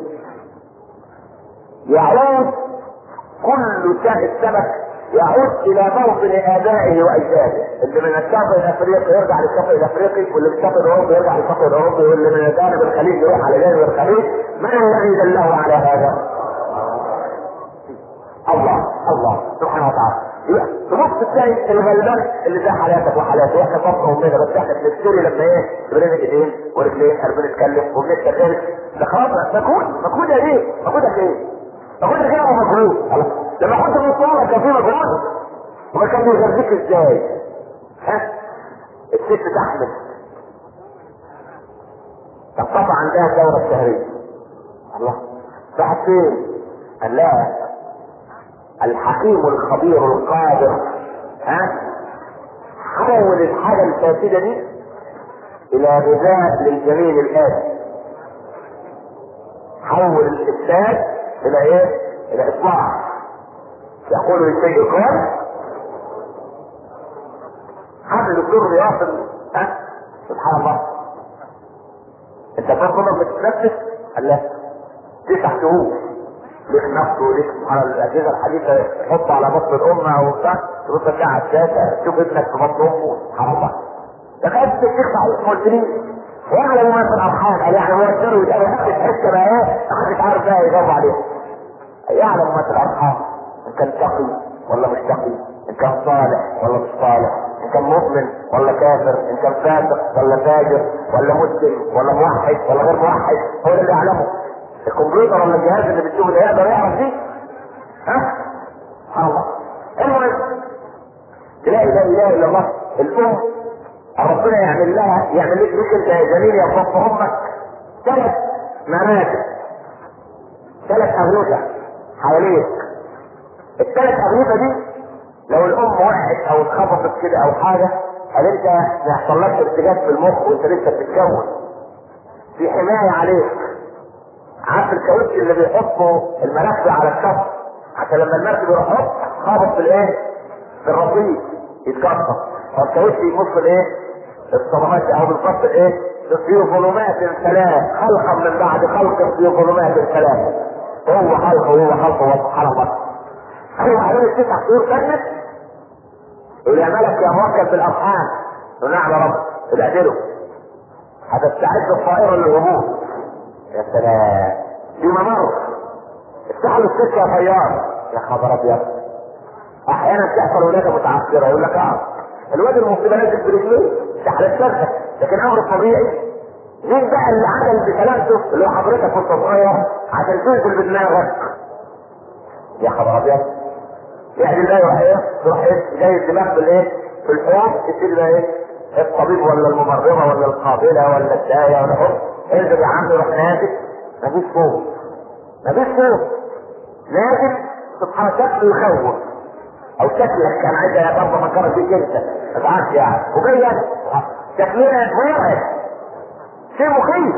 يعود كل السمك يعود الى موطن ابائه واجداده. اللي من الشاطئ الافريقي يرجع للشاطئ الافريقي واللي من الشاطئ الاوروبي يرجع للشاطئ الاوروبي واللي من جانب الخليج يروح على جانب الخليج. من الذي دله على هذا؟ الله الله سبحانه وتعالى. تبص تلاقي الغلبان اللي زي حالاتك وحالاتي واحنا بطن امنا بس احنا بنشتري لما ايه بنرمي ايدين ورجلين بنتكلم وبنتكلم ده خلاص مجهود مجهود يا ايه؟ مجهودك ايه؟ مجهودك ايه ومجهود لما كنت بتصور كان في مجهود وما كان بيغذيك ازاي؟ ها؟ الست تحمل تنقطع عندها الدورة الشهرية. الله راحت فين؟ قال لا الحكيم الخبير القادر ها حول الحاجة الفاسدة دي الى غذاء للجميل الآتي. حول الإفساد الى ايه؟ الى اصلاح. يقول للشيء قال حمل الدكتور يواصل ها سبحان الله. انت فاهم بتتنفس؟ قال لا تسع شهور ليك نفسه وليك سبحان الاجهزه الحديثه تحطه على بطن الام او بتاع ترد ترجع على الشاشه تشوف ابنك في بطن امه سبحان الله. ده كانت الشيخ صحيح ما قلتليش ويعلم ما في الارحام، قال يعني هو السر يتقال هات حته بقى ايه مش عارف بقى يجاوب عليه. يعلم ما في الارحام، ان كان تقي ولا مش تقي، ان كان صالح ولا مش صالح، ان كان مؤمن ولا كافر، ان كان فاسق ولا فاجر ولا مسلم ولا موحد ولا غير موحد، هو اللي يعلمه. الكمبيوتر ولا الجهاز اللي بتشوفه ده يقدر يعرف دي؟ ها؟ سبحان الله. المهم لا اله الا الا الله. الام ربنا يعمل لها يعمل لك لك انت يا جميل يا صف امك ثلاث مناكب، ثلاث اغنيه حواليك. الثلاث اغنيه دي لو الام وقعت او اتخبطت كده او حاجه، قال انت ما يحصلكش ارتجاج في المخ وانت لسه بتتكون، في حمايه عليك. عارف الكاوتش اللي بيحطوا المراكب على الشط عشان لما المركب يروح خابط في الايه؟ في الرصيف يتكسر، فالكاوتش يبص الايه؟ الصدمات او بالظبط الايه؟ في ظلمات ثلاث خلقا من بعد خلق في ظلمات ثلاث. هو خلقه وهو خلقه سبحان الله. هو عليه التسع شهور كانت يقول يا ملك يا موكل بالارحام، ونعم رب ابعدله هتستعد الطائره للهبوط. يا سلام دي ممر افتحوا له السكه يا طيار. يا خبر ابيض. احيانا تحصل ولاده متعثره يقول لك اه الواد المصيبه نازل برجليه تحت الشركه، لكن امر طبيعي. مين بقى اللي عدل بسلامته اللي هو حضرتك وانت صغير عشان تنزل بدماغك؟ يا خبر ابيض. يعني الله يروح ايه؟ يروح ايه؟ جاي الدماغ بالايه؟ في الحوض يصير بقى ايه؟ الطبيب ولا الممرضه ولا القابله ولا الدايه ولا حب انزل يا عم يروح نازل مفيش صوت مفيش صوت نازل سبحان شكله يخوف او شكلك كان عايز يا برضه مكرر فيك انت ما تعرفش يعني وجاي شكلنا مرعب شيء مخيف.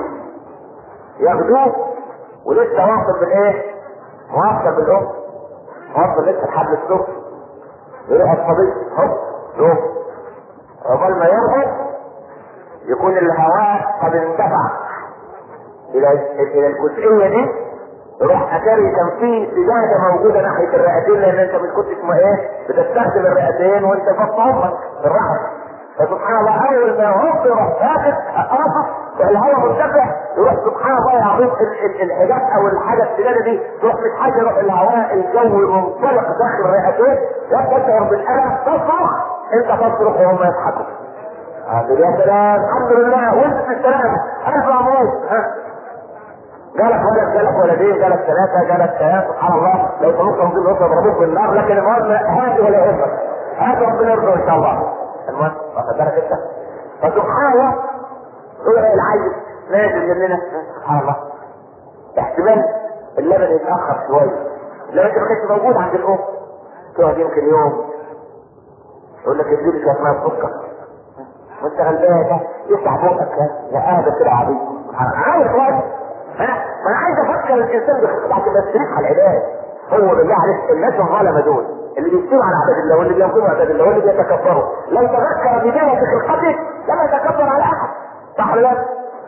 ياخدوه ولسه واصل بالايه؟ واصل بالام واصل لسه الحبل السفلي يروح الطبيب هوب يوم عقبال ما يرقد يكون الهواء قد انتفع الى الى الجزئيه دي. يروح اتاري كان في سجاده موجوده ناحيه الرئتين لان انت ما كنتش ما ايه بتستخدم الرئتين وانت فوق امك في الرحم. فسبحان الله اول ما هو يروح فاقد راسه الهواء مرتفع يروح سبحان الله العظيم الحجاب او الحاجه السجاده دي تروح مش حاجه يروح الهواء الجوي منطلق داخل الرئتين وتشعر بالالم تصرخ انت تصرخ وهم يضحكوا. يا سلام الحمد لله وانت في السلام الف مبروك. ها جالك ولد جالك ولدين جالك ثلاثه جالك ثلاثه سبحان الله لو طلبت تنظيم الاسره ضربوك بالنار لكن المهم هاتي ولا يهمك هاتي ربنا يرضى ان شاء الله. المهم واخد بالك انت فسبحان الله هو العيل نازل مننا سبحان الله احتمال اللبن يتاخر شويه لو انت ما كانش موجود عند الام تقعد يمكن يوم يقول لك اديني شويه ميه سكر وانت غلبان يفتح بقك يا قاعد كده عبيط عايز وقت. انا انا عايز افكر الانسان بعد ما يستريح على العباد. هو بالله عليك الناس الظالمه دول اللي بيشتروا على عباد الله واللي بينقموا عباد الله واللي بيتكبروا لو تذكر بدايه خلقته لما يتكبر على احد صح ولا لا؟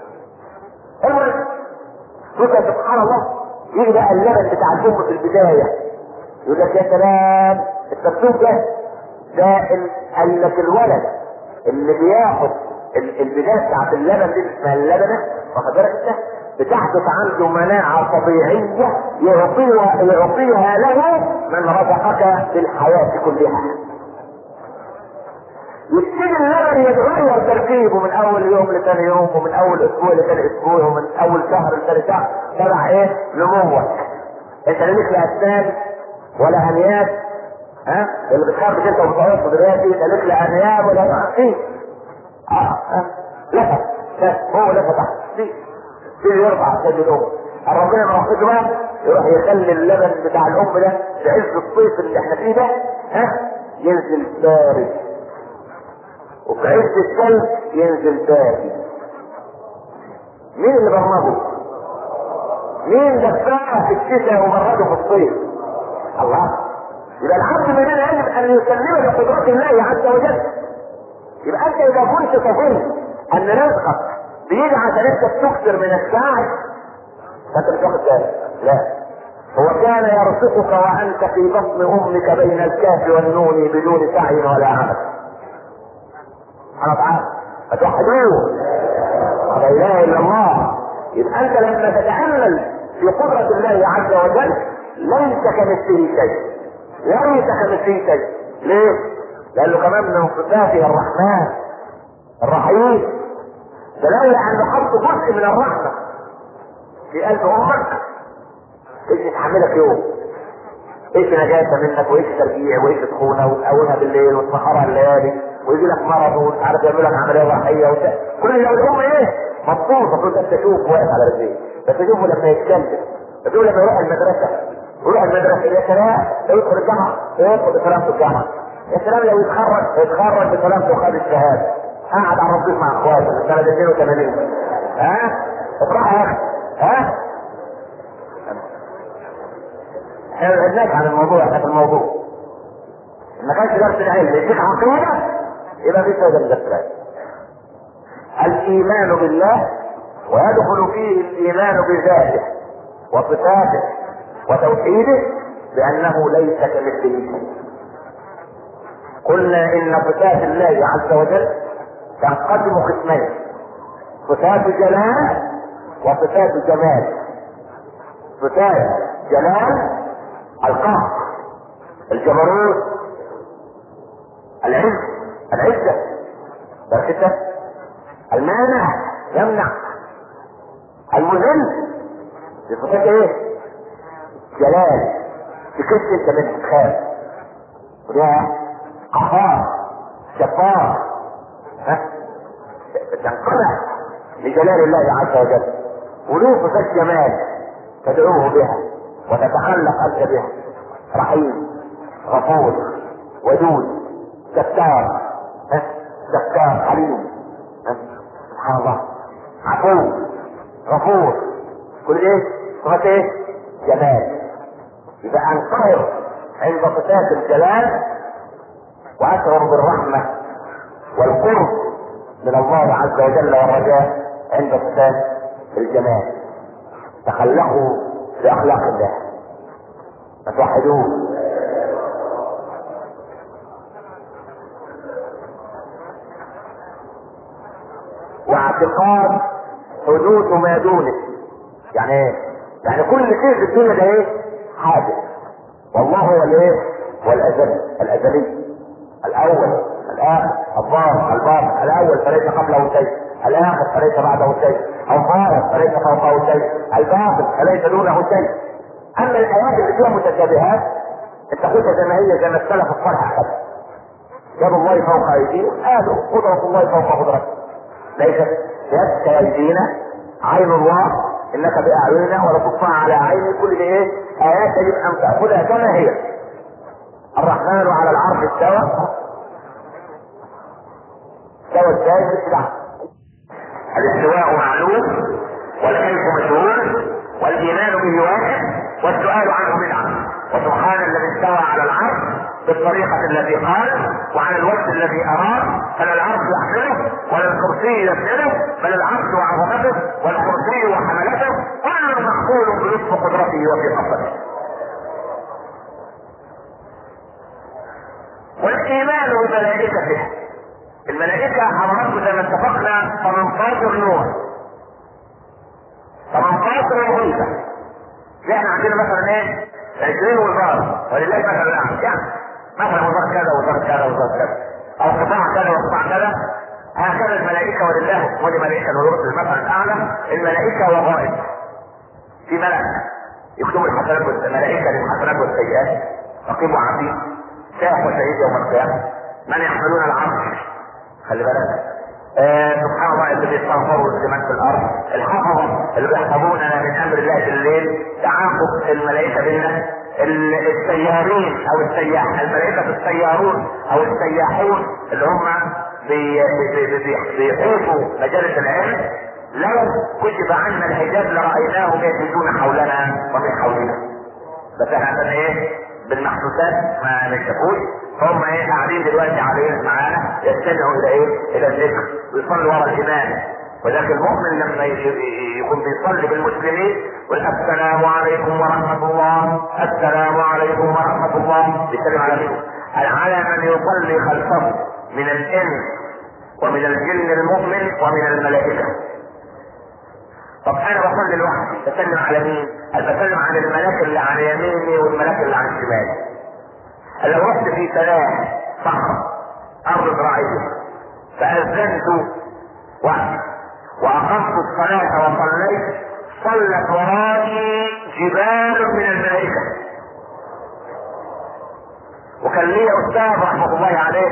المهم سبحان الله يجي بقى اللبن بتاع الام في البدايه يقول لك يا سلام التفسير ده ده قال لك الولد اللي بياخد البدايه بتاعت اللبن دي اسمها اللبنه واخد بالك انت بتحدث عنده مناعه طبيعيه يعطيها يعطيها له من رزقك في الحياه كلها. يبتدي اللبن يتغير تركيبه من اول يوم لثاني يوم ومن اول اسبوع لثاني اسبوع ومن اول شهر لثاني شهر تبع ايه؟ نموك. انت لا ليك لا اسنان ولا انياب ها اللي بتخرج انت وبتعوض دلوقتي لا ليك لا انياب ولا ايه؟ اه اه لفت هو لفت تحت في يرفع سيد الام ربنا مرحبا بقى يروح يخلي اللبن بتاع الام ده في عز الصيف اللي احنا فيه ده ها ينزل بارد وفي عز الثلج ينزل بارد. مين اللي برمجه؟ مين دفعه في الشتاء وبرده في الصيف؟ الله. يبقى العبد من هنا يجب ان يسلم لقدرات الله عز وجل. يبقى انت اذا كنت تظن ان رزقك بيجي عشان انت تكثر من السعي فانت مش واخد بالك. لا هو كان يرزقك وانت في بطن امك بين الكاف والنون بدون سعي ولا عمل. انا تعالى فتوحدوه لا اله الا الله. يبقى انت لما تتامل في قدره الله عز وجل ليس كمثله شيء، ليس كمثله شيء. ليه؟ لانه كمان من صفاته الرحمن الرحيم. فلولا ان حط جزء من الرحمه في قلب امك ايش يتحملك يوم؟ ايش نجاسه منك، وايش ترجيع، وايش تخونه، وتقومها بالليل وتسهرها الليالي، ويجي لك مرض ومش عارف يعمل لك عمليه جراحيه وت... كل اللي الام ايه؟ مبسوط. المفروض انت تشوف واقف على رجليه، بس تشوفه لما يتكلم، تشوفه لما يروح المدرسه، يروح المدرسه يا سلام، لو يدخل الجامعه يدخل بسلامته الجامعه، يا سلام لو يتخرج يتخرج بسلامته وخد الشهاده، قاعد على الرصيف مع اخواته سنه اثنين وثمانين. ها؟ افرح يا اخي. ها؟ احنا ما بعدناش عن الموضوع، احنا في الموضوع. ما كانش درس العلم يديك عقيده يبقى في فايده من درس العلم. الايمان بالله ويدخل فيه الايمان بذاته وصفاته وتوحيده بانه ليس كمثله شيء. قلنا ان صفات الله عز وجل تنقسم قسمين: صفات جلال وصفات جمال. صفات جلال القهر، الجبروت، العز، العزة، بركته، المانع يمنع، المذل. دي صفات ايه؟ جلال. تكش انت منها تخاف. وليها قهار، جبار، ها؟ تنقلع لجلال الله عز وجل. وله صفات جمال تدعوه بها وتتخلق انت بها: رحيم، غفور، ودود، ستار، ها؟ ستار، حليم، ها؟ سبحان الله، عفو، غفور. كل ايه؟ صفات ايه؟ جمال. يبقى انقهر عند صفات الجلال واشعر بالرحمه والقرب من الله عز وجل والرجاء عند صفات الجمال. تخلقوا باخلاق الله، فتوحدوه. واعتقاد حدوث ما دونه. يعني ايه؟ يعني كل شيء في الدنيا ده ايه؟ حادث، والله هو الايه؟ هو الازلي، الازلي، الاول، الاخر، الظاهر، الباطن، الاول فليس قبله شيء، الاخر فليس بعده شيء، الظاهر فليس فوقه شيء، الباطن فليس دونه شيء. اما الايات اللي فيها متشابهات انت خدها زي ما هي، زي ما السلف الصالح اخذ. يد الله فوق ايديهم، قالوا قدرة الله فوق قدرته. ليست يد كايدينا، عين الله انك باعيننا ولا تطلع على عيني. كل دي ايه؟ ايات يجب ان تاخذها كما هي. الرحمن على العرش استوى، استوى ازاي؟ مش دعوه. الاستواء معلوم والكيف مجهول والايمان به واحد والسؤال عنه بدعه. وسبحان الذي استوى على العرش بالطريقة التي قال وعلى الوجه الذي أراد، فلا العرش يحمله ولا الكرسي يسنده، بل العرش وعظمته والكرسي وحملته، كل مقبول بلطف قدرته وفي قصته. والايمان بملائكته. الملائكة حضراتكم زي ما اتفقنا ثمانية عشر نوع، ثمانية عشر وظيفة. احنا عندنا مثلا ايه؟ عشرين وزارة ولله مثلا الاعلى، يعني مثلا وزارة كذا وزارة كذا وزارة كذا، او قطاع كذا وقطاع كذا. هكذا الملائكة ولله ولملائكة الورود المثل الاعلى. الملائكة وظائف. في ملك يكتب الحسنات والملائكة للحسنات والسيئات، رقيب وعتيد، شاهد وشهيد يوم القيامة، من يحملون العرش. خلي بالك آه سبحان الله الذي يستغفروا لمن في الارض، الحفظة اللي بيحفظوننا من امر الله في الليل، تعاقب الملائكة بيننا، السيارين او السياح، الملائكة السيارون او السياحون اللي هم بيحيطوا مجالس العلم. لو كشف عنا الحجاب لرأيناهم يجلسون حولنا ومن حولنا، بس احنا ايه بالمحسوسات ما نشوفوش. هم ايه قاعدين دلوقتي علينا معانا يستمعوا الى ايه؟ الى الذكر ويصلوا ورا الامام. ولكن المؤمن لما يكون بيصلي بالمسلمين يقول السلام عليكم ورحمة الله، السلام عليكم ورحمة الله، بيسلم على مين؟ على من يصلي خلفه من الانس ومن الجن المؤمن ومن الملائكة. طب انا بصلي لوحدي بسلم على مين؟ انا بسلم على الملاك اللي عن يميني والملاك اللي عن شمالي. لو رحت في سلاح صحراء ارض زراعيه فاذنت وحدي واقمت الصلاه وصليت، صلت ورائي جبال من الملائكه. وكان لي استاذ رحمه الله عليه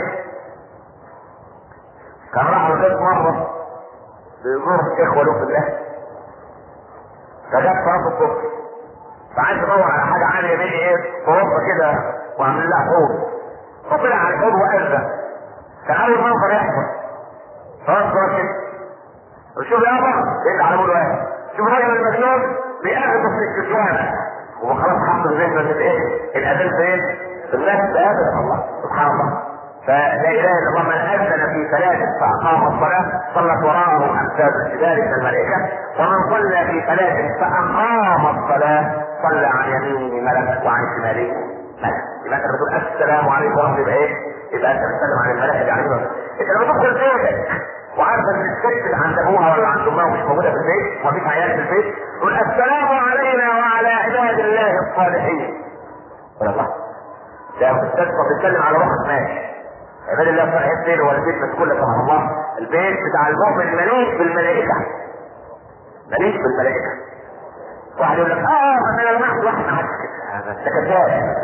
كان راح البيت مره بيزور اخوه له في الله، فجاب صلاه الصبح فعايز ادور على حاجه عاليه مني ايه في غرفه كده وعامل لها حوض، فطلع على الحوض واذن. كان اول منظر يحصل فاصبر كده وشوف يابا يرجع على مول واحد، شوف الراجل المجنون بيأخذ في الكتوان وخلاص حط الذهن من ايه الاذان فين؟ في الناس بآذن الله سبحان الله. فلا اله الا الله من اذن في ثلاث فاقام الصلاه صلت وراءه امثال الجبال من الملائكه، ومن صلى في ثلاث فاقام الصلاه صلى عن يمينه ملك وعن شماله ملك. يبقى انت بتقول السلام عليكم ورحمه الله، يبقى ايه؟ يبقى انت بتسلم عن الملائكه عليهم. انت لما تدخل بيتك وعارف ان الست اللي عند ابوها ولا عند امها مش موجوده في البيت ومفيش عيال في البيت، تقول السلام علينا وعلى عباد الله الصالحين. والله ده بتتصل بتتكلم على واحد ماشي عباد الله الصالحين فين؟ هو البيت مسكون سبحان الله، البيت بتاع المؤمن مليء بالملائكه، مليء بالملائكه. واحد يقول لك اه انا لمحت واحد معاك هذا ده كذاب.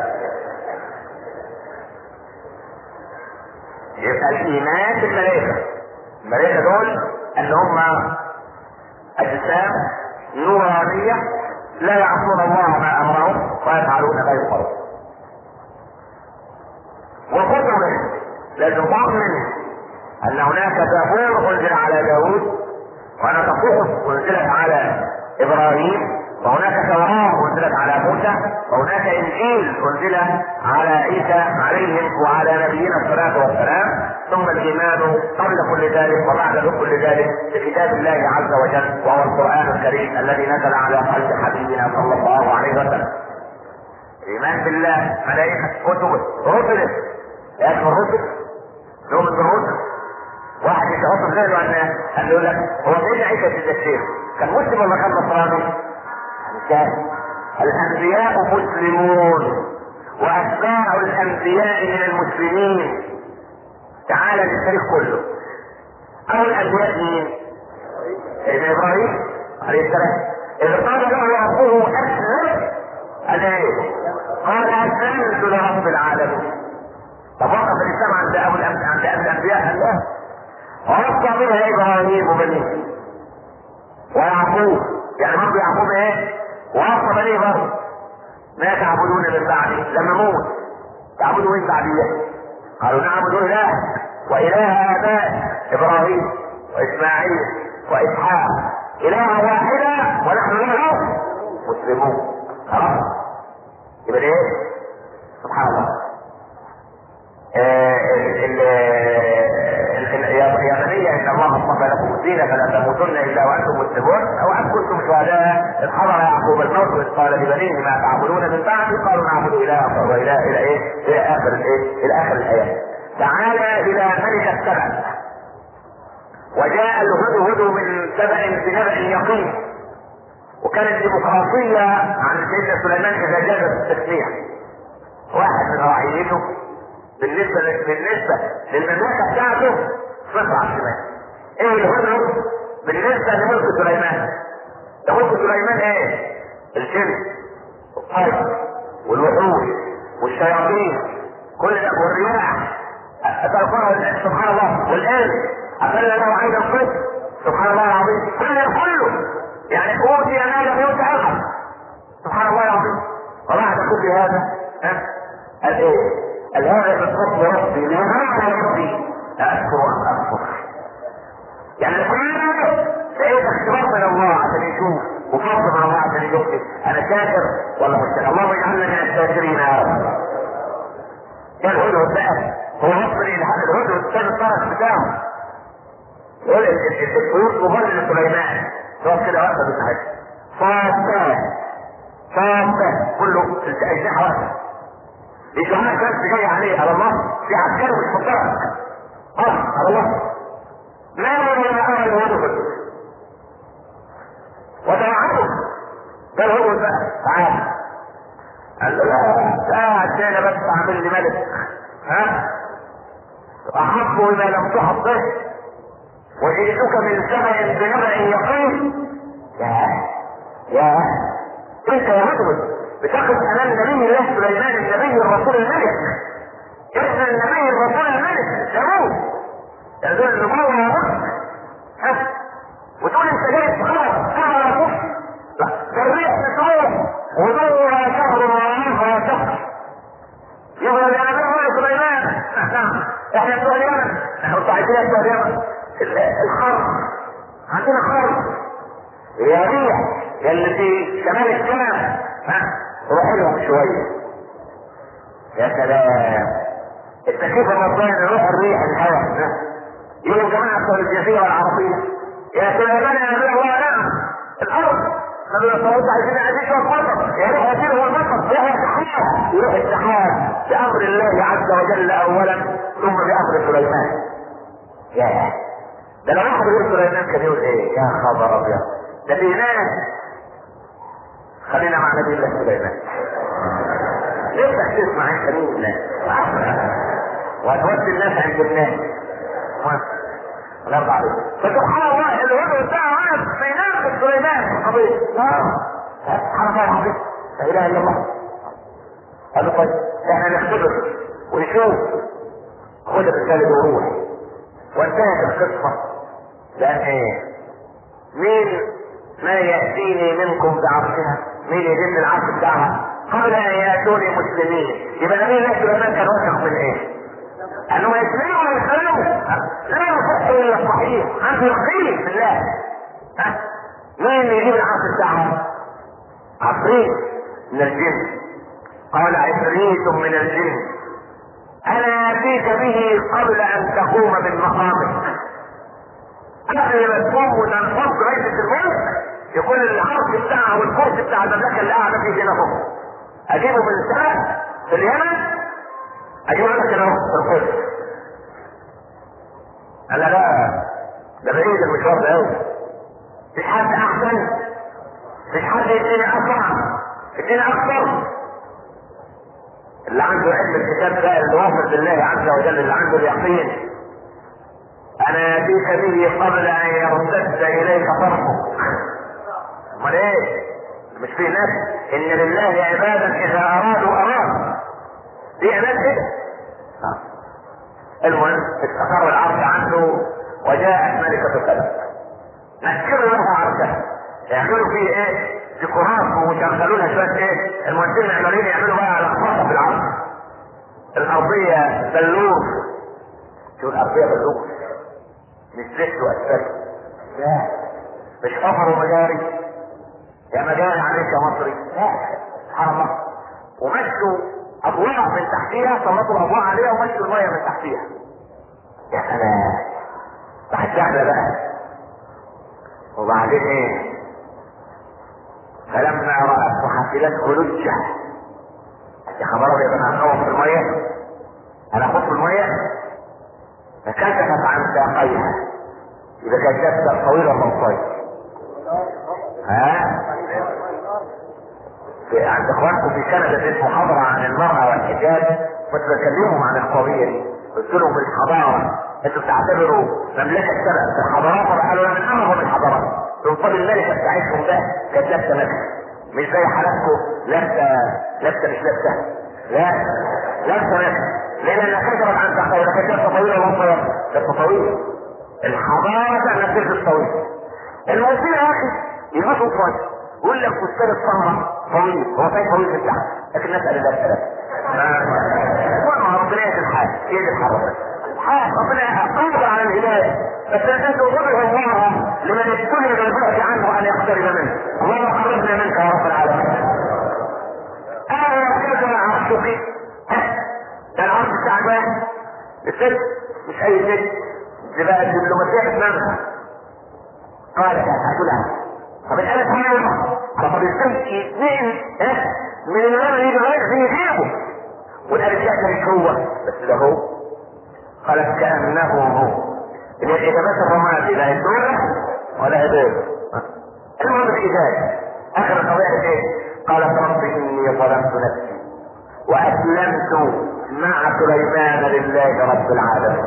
يبقى الايمان بالملائكه، الملائكه دول ان هم اجسام نورانيه لا يعصون الله ما امرهم ويفعلون ما يؤمرون. وكتب لازم تؤمن ان هناك زبور انزل على داود، وهناك صحف انزلت على ابراهيم، وهناك توراة انزلت على موسى، وهناك انجيل انزل على عيسى عليهم وعلى نبينا الصلاه والسلام، ثم الايمان قبل كل ذلك وبعد كل ذلك بكتاب الله عز وجل وهو القران الكريم الذي نزل على قلب حبيبنا صلى الله عليه وسلم. ايمان بالله، ملائكه، كتب، رسل، يا الرسل يوم الرسل. واحد يتعصب زي ان ان يقول لك هو سيدنا عيسى في الشيخ كان مسلم ولا كان نصراني؟ كان. الانبياء مسلمون واتباع الانبياء من المسلمين. تعالى للتاريخ كله. اول الانبياء مين؟ سيدنا ابراهيم عليه السلام اذا قال له يعقوب اسلم قال ايه؟ قال اسلمت لرب العالمين. طب وقف الاسلام عند ابو عند الانبياء الله ووصى منها ابراهيم وبنيه ويعقوب، يعني برضه يعقوب ايه؟ ووصى بنيه برضه ما تعبدون من بعدي لما موت تعبدوا من بعديه؟ قالوا نعبد اله واله اباء ابراهيم واسماعيل واسحاق اله واحده ونحن له مسلمون. خلاص يبقى ايه؟ سبحان الله. يا بني ان الله اصطفى لكم الدين فلا تموتن الا وانتم مسلمون. او ان كنتم شهداء اذ حضر يعقوب الموت اذ قال لبنيه ما تعبدون من بعدي قالوا نعبد اله واله الى ايه؟ الى اخر الايه؟ الى اخر الايات. تعالى الى ملك السبع. وجاء الهدهد من سبع بنبأ يقين، وكانت ديمقراطيه عن سيدنا سليمان اذا جاز التسميح. واحد من رعيته بالنسبه بالنسبه للمملكه بتاعته صفر على الشمال. ايه الهدهد بالنسبه لملك سليمان؟ ده ملك سليمان ايه؟ الجن والطير والوحوش والشياطين كل ده والرياح سبحان الله والآن أفل له عين القدس سبحان الله العظيم. كل ده كله يعني اوتي ما لم يؤت احد سبحان الله العظيم. وبعد كل هذا ها قال ايه؟ قال هذا من فضل ربي لا على ربي أذكر أم أكفر. يعني كله سيد اختبار من الله عشان يشوف وفضل من الله عشان يشوف انا شاكر ولا مش شاكر. اللهم اجعلنا من الشاكرين يا رب. كان الهدهد بقى هو وصل الى هذا الهدهد الثاني الطرف بتاعه يقول الطيور مبرر لسليمان تقف كده واقفه بالحاجه صافه صافه كله اجنحه واقفه. الجماعه كانت جايه عليه على الله في عسكري مش مطلق اه على الله ما ولا ارى الهدهد قال هو بقى تعال. قال له لا لا تاني بس اعمل لي ملك، ها احبه اذا لم تحب به وجئتك من سبع بنبع يقين. يا يا انت يا رجل بتقف امام نبي الله سليمان النبي الرسول الملك، ابن النبي الرسول الملك داوود يقول النبوة يا رب، ها وتقول انت جاي خلاص انا يا رب لا الريح بتروح ودور يا شهر وراها يا شهر يقول يا نبي الله سليمان احنا بتوع اليمن، احنا صاحبين بتوع اليمن الخرق عندنا خرق يا ريح اللي في شمال الشام، ها روح لهم شويه. يا سلام التكييف الرباني يروح الريح الهواء يقولوا جماعه بتوع الجزيره العربيه يا سليمان يا نبي الله نعم الارض ما بيصوت عايزين عايزين شويه مطر يروح يطير هو المطر يروح السحاب يروح السحاب بامر الله عز وجل اولا ثم بامر سليمان. يا ده لو واحد يقول سليمان كان يقول ايه؟ يا خبر ابيض ده في ناس. خلينا مع نبي الله سليمان نفتح تسمع عن كريم الله وهتودي الناس عند الناس نرضى عليك. فسبحان الله الهدى بتاعه واقف في ناقة سليمان القضية. سبحان الله العظيم لا اله الا الله. قال له طيب احنا نختبر ونشوف خد الرسالة وروح. وانتهت القصة لان ايه؟ مين ما يأتيني منكم بعرشها؟ مين يجيب العرش بتاعها؟ قبل ان يأتوني مسلمين. يبقى نبي الله سليمان كان واثق من ايه؟ انه يسلموا ويسلموا لا يصح الا الصحيح عنده يقين بالله. مين يجيب العرش بتاعها؟ عفريت من الجن. قال عفريت من الجن انا اتيك به قبل ان تقوم من مقامك. قبل ما تقوم وتنفض رئيسة الملك يكون العرش بتاعها والكرسي بتاع المملكه اللي قاعده فيه هنا فوق اجيبه من السماء في اليمن اجيبه لك هنا في القدس. قال لا ده بعيد المشوار ده قوي مفيش حد احسن مفيش حد يديني اسرع يديني اكثر. اللي عنده علم الكتاب ده اللي واثق بالله عز وجل اللي عنده اليقين انا اتيك به قبل ان يرتد اليك طرفك. امال ايه؟ مش في ناس ان لله عبادا اذا ارادوا اراد دي عباد كده. المهم استقر العرش عنه وجاءت ملكة السبع نشروا لها عرشها يعملوا فيه ايه؟ ديكورات ويشغلوا لها شويه ايه؟ المهندسين العمالين يعملوا بقى على خاصه في العرش. الارضيه بلوغ شو الارضيه بلوغ مش زيت واسفل لا مش قفر ومجاري يا مجاري عليك يا مصري لا سبحان الله. ومشوا اضواء من تحتيها سلطوا الاضواء عليها ومشوا الميه من تحتيها. يا سلام بعد سهله بقى. وبعدين ايه؟ فلما رأته حفلته لجة يا خبر ابيض انا هخوف في الميه انا اخوف في الميه فكشفت عن ساقيها. اذا كانت جثه طويله منصيه ها في عند اخوانكم في كندا في محاضره عن المراه والحجاب كنت بكلمهم عن القضيه دي. قلت لهم الحضاره انتوا بتعتبروا مملكه سبع في الحضارات قالوا من اعظم الحضارات. تنطب الملكه بتاعتهم ده كانت لابسه ملكه مش زي حالاتكم لابسه لابسه مش لابسه لا لابسه ملكه لان كثرت عن تحقيق كانت لابسه طويله ولا لابسه طويله. الحضاره كانت لابسه طويله. الموضوع يا اخي يلبسوا كويس يقول لك فستان السمره طويل هو طيب طويل من تحت لكن نسال الله السلام. ما ربنا الحال ايه الحرب حال ربنا قادر على الهدايه بس لا تضره الله لمن يستلم البعد عنه ان يقترب منه. اللهم قربنا منك يا رب العالمين. انا كذا عرشك ده العرش بتاع واحد الست مش اي ست دي بقى الدبلوماسيه بتنامها قالت هتقولها طب الحالة تهيئة طب الزمكي اثنين من اليمن يجي غير في يجيبه والارجاء مش هو بس ده هو. قالت كأنه هو الاجابات الرمادي لا يدوره ولا يدوره. المهم الإجابة اخر القضيه ايه؟ قالت رب اني ظلمت نفسي واسلمت مع سليمان لله رب العالمين.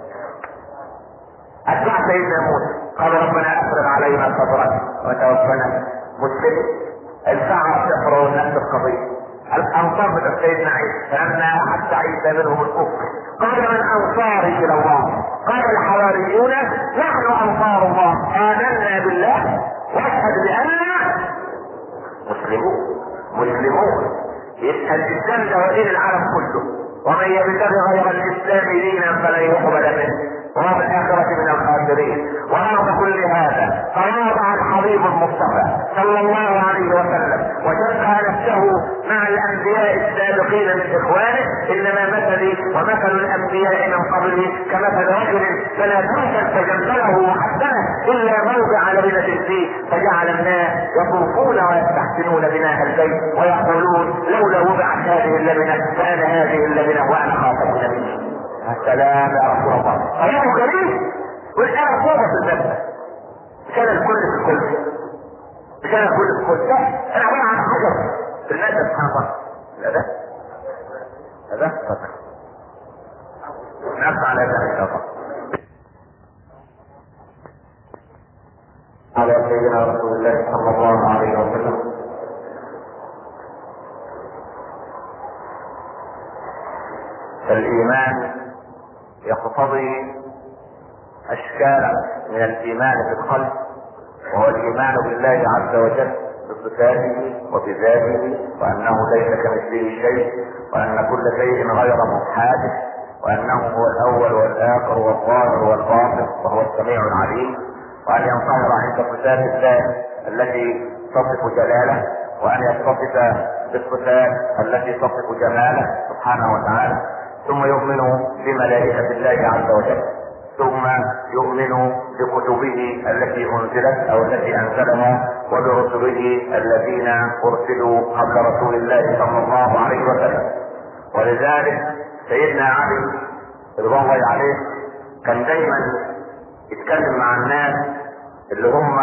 اتبع سيدنا موسى قال ربنا افرغ علينا صبرا وتوفنا مسلمين. الساعه الصفر والنفس القضيه. الانصار من سيدنا عيسى فلما احس عيسى منهم الكفر قال من انصاري الى الله؟ قال الحواريون نحن انصار الله امنا بالله واشهد باننا مسلمون. مسلمون يبقى الاسلام ده دين العالم كله، ومن يبتغي غير الاسلام دينا فلن يقبل منه وهو في الآخرة من الخاسرين. ورغم كل هذا تواضع الحبيب المصطفى صلى الله عليه وسلم وشبه نفسه مع الأنبياء السابقين من إخوانه. إنما مثلي ومثل الأنبياء من قبله كمثل رجل فلا تنسى تجمله وحسنه إلا موضع لبنة فيه فجعل الناس يطوفون ويستحسنون بناء البيت ويقولون لولا وضعت هذه اللبنة كان هذه اللبنة وأنا خاتم النبي. السلام يا رسول الله. كلام غريب والآن صوبة في المبنى. كان الكل في الكل. كان الكل في الكل. لا أنا عبارة عن حجر في المادة سبحان الله. لا ده لا ده فتح. نفع على ذلك إن شاء الله. على سيدنا رسول الله صلى الله عليه وسلم. فالإيمان يقتضي اشكالا من الايمان في القلب، وهو الايمان بالله عز وجل بصفاته وبذاته وانه ليس كمثله شيء وان كل شيء غير محادث وانه هو الاول والاخر والظاهر والباطن وهو السميع العليم، وان ينصهر عند صفات الله التي تصف جلاله وان يتصف بالصفات التي تصف جماله سبحانه وتعالى. ثم يؤمن بملائكة الله عز وجل، ثم يؤمن بكتبه التي انزلت او التي انزلها وبرسله الذين ارسلوا قبل رسول الله صلى الله عليه وسلم. ولذلك سيدنا علي رضي الله عليه كان دايما يتكلم مع الناس اللي هم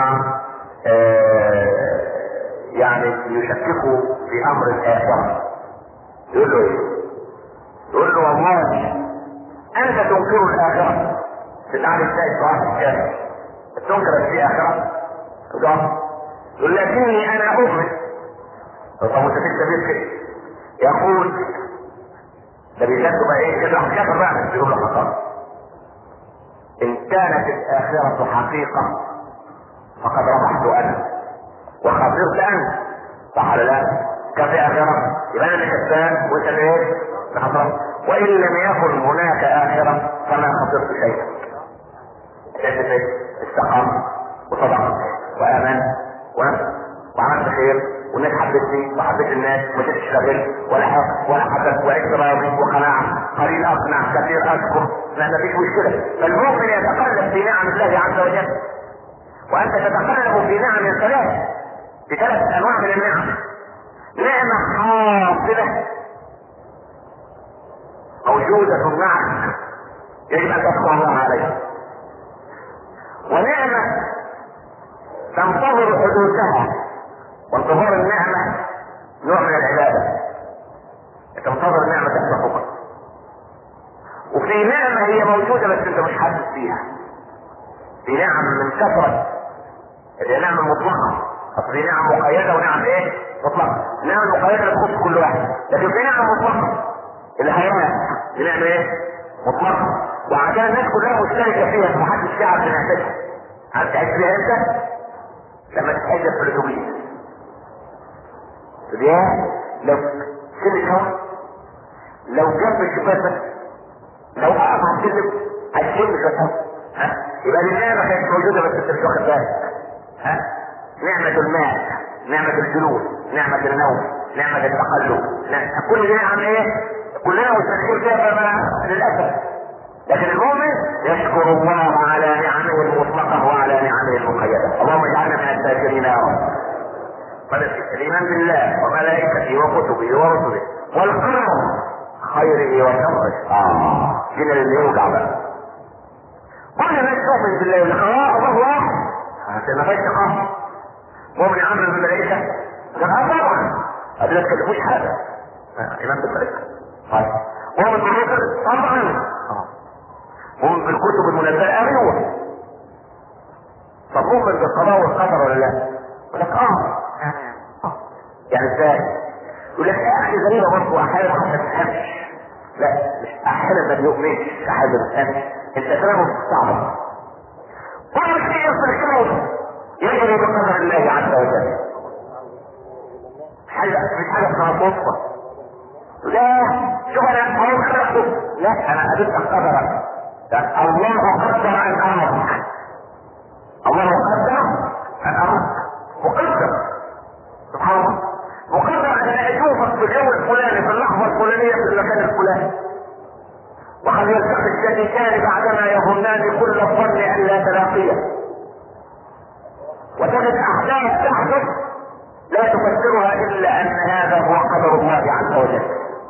آه يعني يشككوا في امر الاخره. يقول له ايه؟ يقول له والله انت تنكر الاخره تتعلم ازاي الصراحه الكامل تنكر في اخره يقول لكني انا اؤمن. طب انت تكتب كده يقول ده بيكتب بقى ايه كده راح كتب بقى بيقول له حقا ان كانت الاخره حقيقه فقد ربحت انا وخسرت انت صح ولا لا؟ كان في اخره يبقى انا اللي كسبان وانت اللي ايه؟ خسرت. وان لم يكن هناك اخره فما خسرت شيئا. كيف استقام وصدق وامن وعملت خير والناس حبتني وحبيت الناس وما تشتغل ولا حق ولا حسد واكرام وقناعه قليل اقنع كثير اذكر ما فيش مشكله. فالمؤمن يتقلب في نعم الله عز وجل وانت تتقلب في نعم الثلاث بثلاث انواع من النعم. نعمه حاصله موجوده معك يجب ان تشكر الله عليها، ونعمه تنتظر حدوثها. وانتظار النعمه نوع من العباده، تنتظر النعمه تحققك. وفي نعمه هي موجوده بس انت مش حاسس بيها. في نعم من كثره اللي هي نعمه مطلقه، اصل في نعم مقيده ونعم ايه؟ مطلقه. نعم مقيده تخص كل واحد، لكن في نعم مطلقه الحياه دي نعمه ايه؟ مطلقه، وعشان الناس كلها مشتركه فيها محدش يعرف نعمتها. عارف تعيش فيها انت؟ لما تتحجب في الاتوبيس يا لو سلك لو جنب الشباك لو اقف على السلم هتشم شويه ها يبقى النعمه كانت موجوده بس انت مش واخد بالك. ها نعمه الماء، نعمه الجلوس، نعمه النوم، نعمه التقلب، نعمة. كل دي نعم ايه؟ كلنا مشتركين فيها للاسف. لكن المؤمن يشكر الله على نعمه المطلقه وعلى نعمه المقيده. اللهم اجعلنا من الشاكرين يا رب. الايمان بالله وملائكته وكتبه ورسله والقدر خيره وشره. اه جينا اللي يوجع بقى. كل الناس تؤمن بالله والقضاء الله واحد عشان ما فيش تقاطع. مؤمن عمل بالملائكه قال اه طبعا. قال لا تكلفوش حاجه. ايمان بالملك. طيب مؤمن بالرسل طبعا. اه مؤمن بالكتب المنزله ايوه. طب مؤمن بالقضاء والقدر ولا لا؟ يقول لك اه اه يعني ازاي؟ يقول لك يا اخي غريبه برضه احيانا ما تفهمش. لا مش احيانا ما بيؤمنش احيانا ما تفهمش. انت كلامه صعب. كل شيء في الكون يجري بقدر الله عز وجل. حاجه مش حاجه اسمها صدفه. لا شوف انا هو خلقته. لا انا قدرت قدرك. الله قدر ان امرك. الله قدر ان امرك. مقدر سبحان الله. مقدر ان اشوفك في اليوم الفلاني في اللحظه الفلانيه في المكان الفلاني. وقد يلتقي الشريكان بعدما يظنان كل الظن ان لا تلاقيه. وتجد احداث تحدث لا تفسرها الا ان هذا هو قدر الله عز وجل.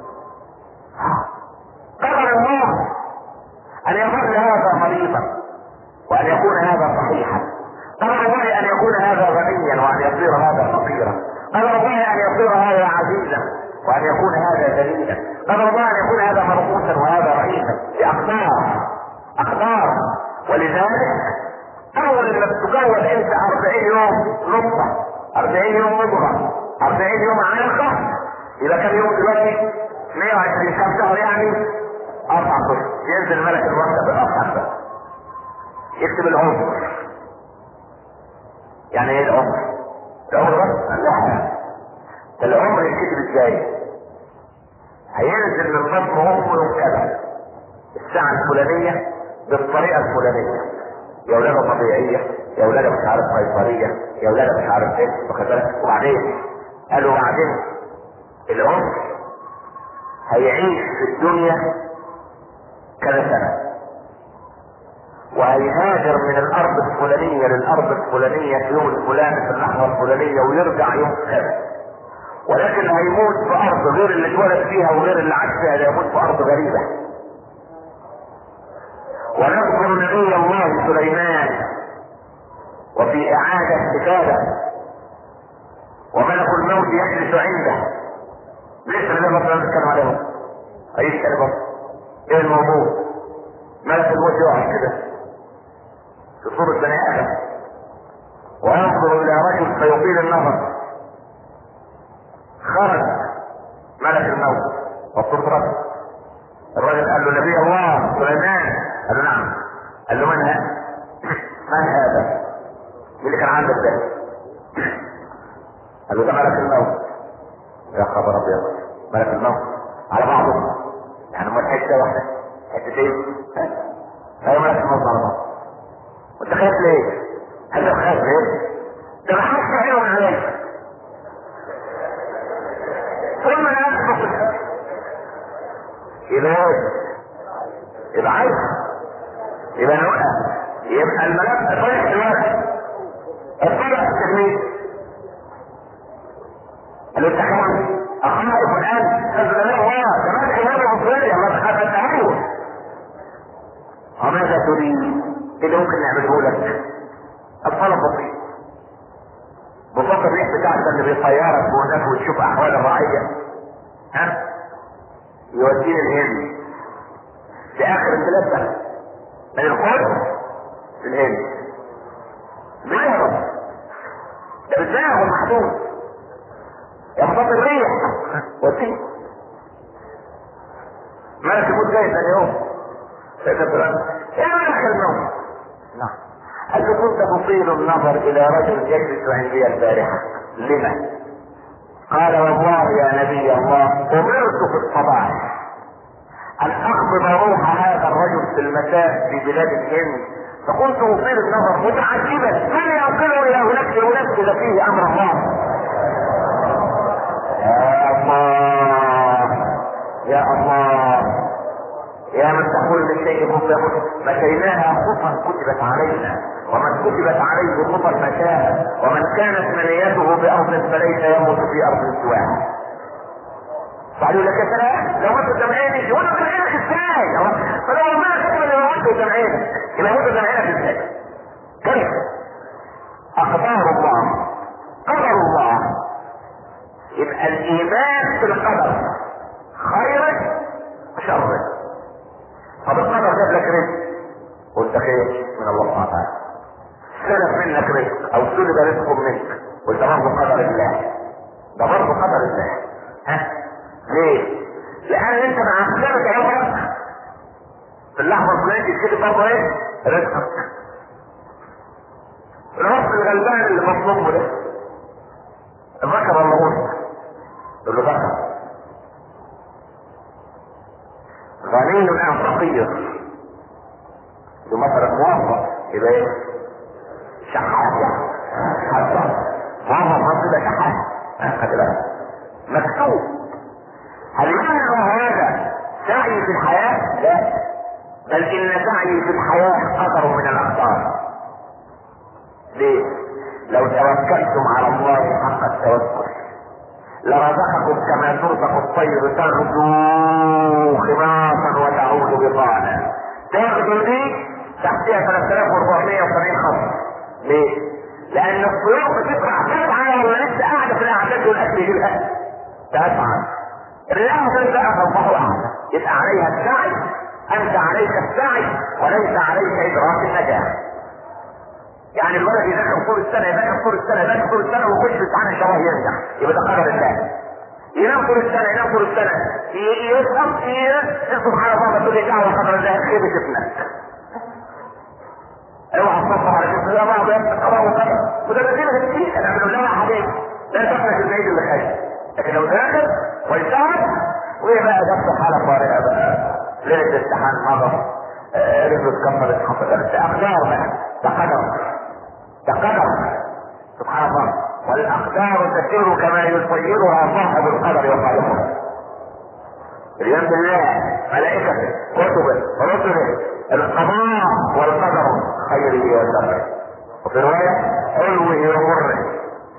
قدر الله ان يظل هذا مريضا وان يكون هذا صحيحا. قدر الله ان يكون هذا غنيا وان يصير هذا فقيرا. قدر الله ان يصير هذا عزيزا وان يكون هذا ذليلا. قدر الله ان يكون هذا مرقوسا وهذا رئيسا. باقدار اقدار. ولذلك اول ما تتجوز انت اربعين يوم نطفه، اربعين يوم مضغه، اربعين يوم علقه، يبقى كم يوم دلوقتي؟ مية وعشرين كم شهر يعني؟ اربع اشهر. ينزل ملك الموت بالاربع اشهر يكتب العمر. يعني ايه العمر؟ العمر بس؟ لا ده العمر يكتب ازاي؟ هينزل من بطن امه يوم كذا الساعه الفلانيه بالطريقه الفلانيه. يا ولاده طبيعيه، يا ولاده مش عارف قيصريه، يا ولاده مش عارف ايه، واخد بالك؟ وبعدين قالوا بعدين العمر هيعيش في الدنيا كذا سنه وهيهاجر من الارض الفلانيه للارض الفلانيه في يوم الفلاني في اللحظه الفلانيه ويرجع يوم كذا. ولكن هيموت في ارض غير اللي اتولد فيها وغير اللي عاش فيها. هيموت في ارض غريبه. ونذكر نبي الله سليمان وفي اعاده كتابه وملك الموت يجلس عنده. ليس اللي مثلا نتكلم عليهم اي كلمه. ايه الموضوع؟ ملك الموت يقعد كده في صورة بني ادم وينظر الى رجل فيطيل النظر. خرج ملك الموت وصورة رجل. الرجل قال له نبي الله سليمان. قال له نعم. قال له من هذا؟ من هذا؟ مين اللي كان عندك ده؟ قال له ده ملك الموت. يا خبر ابيض. ملك الموت على بعضه يعني ما حته واحده حتتين. ايوه ملك الموت على بعض. وانت خايف ليه؟ انت خايف ليه؟ ده انا حاسس عينهم عليك. ثم يسبق يبقى يبقى عايز يبقى نوقف. يبقى الملك طريق الواحد الطريق التلميذ قال له انت خايف؟ اخاف الان. قال له الله ده ملك الموت عصري الله تخاف التعاون. وماذا تريد؟ ايه اللي ممكن نعمله لك؟ الطلب بسيط. بساطة الريح بتاعتك اللي بيطيرك وهناك وتشوف احوال الرعية ها يوديني الهند في اخر الثلاثة من القدس في الهند. بيهرب ده بتاعه محدود يا بساطة الريح وديه. ملك الموت جاي ثاني يوم سيدنا فلان ايه ملك الموت؟ نعم. قال له كنت تطيل النظر الى رجل يجلس عندي البارحة. لما؟ قال والله يا نبي الله امرت في الصباح ان اقبض روح هذا الرجل في المساء في بلاد الهند فكنت اطيل النظر متعجبا من ينقله الى هناك لينفذ فيه امر الله. يا الله يا الله يا من تقول للشيء مطلق مشيناها خطا كتبت علينا ومن كتبت عليه خطا مشاها ومن كانت منيته بارض فليس يموت في ارض سواها. قالوا لك يا سلام لو انت سامعيني يقول لك سامعينك ازاي؟ فلو ما تقول لو انت سامعينك يبقى انت سامعينك ازاي؟ كيف؟ اقدار الله قدر الله الايمان في القدر خير وشر. طب القدر جاب لك رزق وانت خير من الله سبحانه وتعالى، سلب منك رزق او سلب رزق منك وانت برضه قدر الله، ده برضه قدر الله. ها ليه؟ لان انت مع خيرك عمرك في اللحظه الفلانيه تشتري برضه ايه؟ رزقك. الرب الغلبان اللي مطلوبه ده الذكر ولا الانثى؟ يقول له ذكر. غني ام فقير؟ ده مثلا موظف يبقى ايه؟ شحات يعني حتى موظف ده شحات. خد بالك مكتوب. هل يمنع هذا سعي في الحياه؟ لا، بل ان سعي في الحياه قدر من الاقدار. ليه؟ لو توكلتم على الله حق التوكل لرزقكم كما ترزق الطير تغدو خماصا وتعود بطانا. تغدو دي تحتها ثلاثة آلاف وأربعمائة وسبعين خط. ليه؟ لأن الطيور بتطلع تسعى ولا لسه قاعدة في الأعداد والأكل يجيبها تسعى. الرياح تبدأ تصبح أعلى، يبقى عليها السعي. أنت عليك السعي وليس عليك إدراك النجاح. يعني الولد يذاكر طول السنه يذاكر طول السنه يذاكر طول السنه ويخش في امتحان الشهر ينجح، يبقى ده قدر الله. ينام طول السنه ينام طول السنه يسقط سبحان الله تقول لي دعوه قدر الله خيبه ابنك. اوعى تصبح على كده يا بعض قضاء وقدر وده نتيجه كتير. انا بقول لها حبيبي لا تفلت العيد اللي خايف، لكن لو ذاكر ويشتغل وايه بقى جبت حاله طارئه بقى ليله الامتحان مضى رجله اتكسرت حصلت اقدار بقى ده قدر. ده قدر سبحان الله. والاقدار تسير كما يسيرها صاحب القدر وخالقه. اليوم بالله ملائكته كتبه رسله القضاء والقدر خيره وشره. وفي روايه حلوه ومره.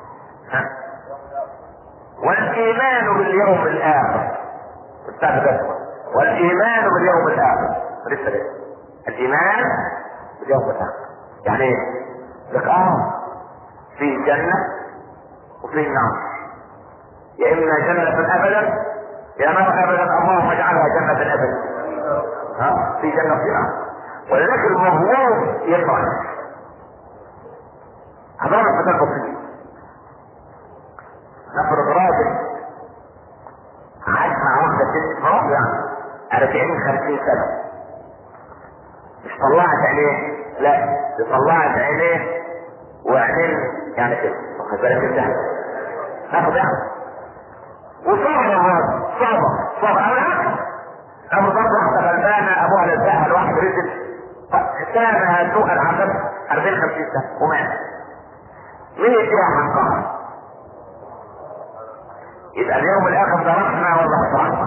والايمان باليوم الاخر استخدم والايمان باليوم الاخر لسه لسه الايمان باليوم الاخر يعني ايه؟ لك اه في جنة وفي نار، يا اما جنة ابدا يا نار ابدا. اللهم اجعلها جنة ابدا. ها في جنة في نار. ولذلك المظلوم يفرح. هذول مثال بسيط. نفرض راجل عاش مع واحدة ست مرات يعني أربعين خمسين سنة مش طلعت عينيه، لا دي طلعت عينيه وعينين يعني كده واخد بالك انت ناخد يعني وصابة هذا صابة صابة او العكس. ابو ضرب واحدة غلبانة ابوها لزقها لواحد رزق سامها سوء العذاب أربعين خمسين سنة ومات. مين يديها حقها؟ يبقى اليوم الاخر ده رحمة ولا مش رحمة؟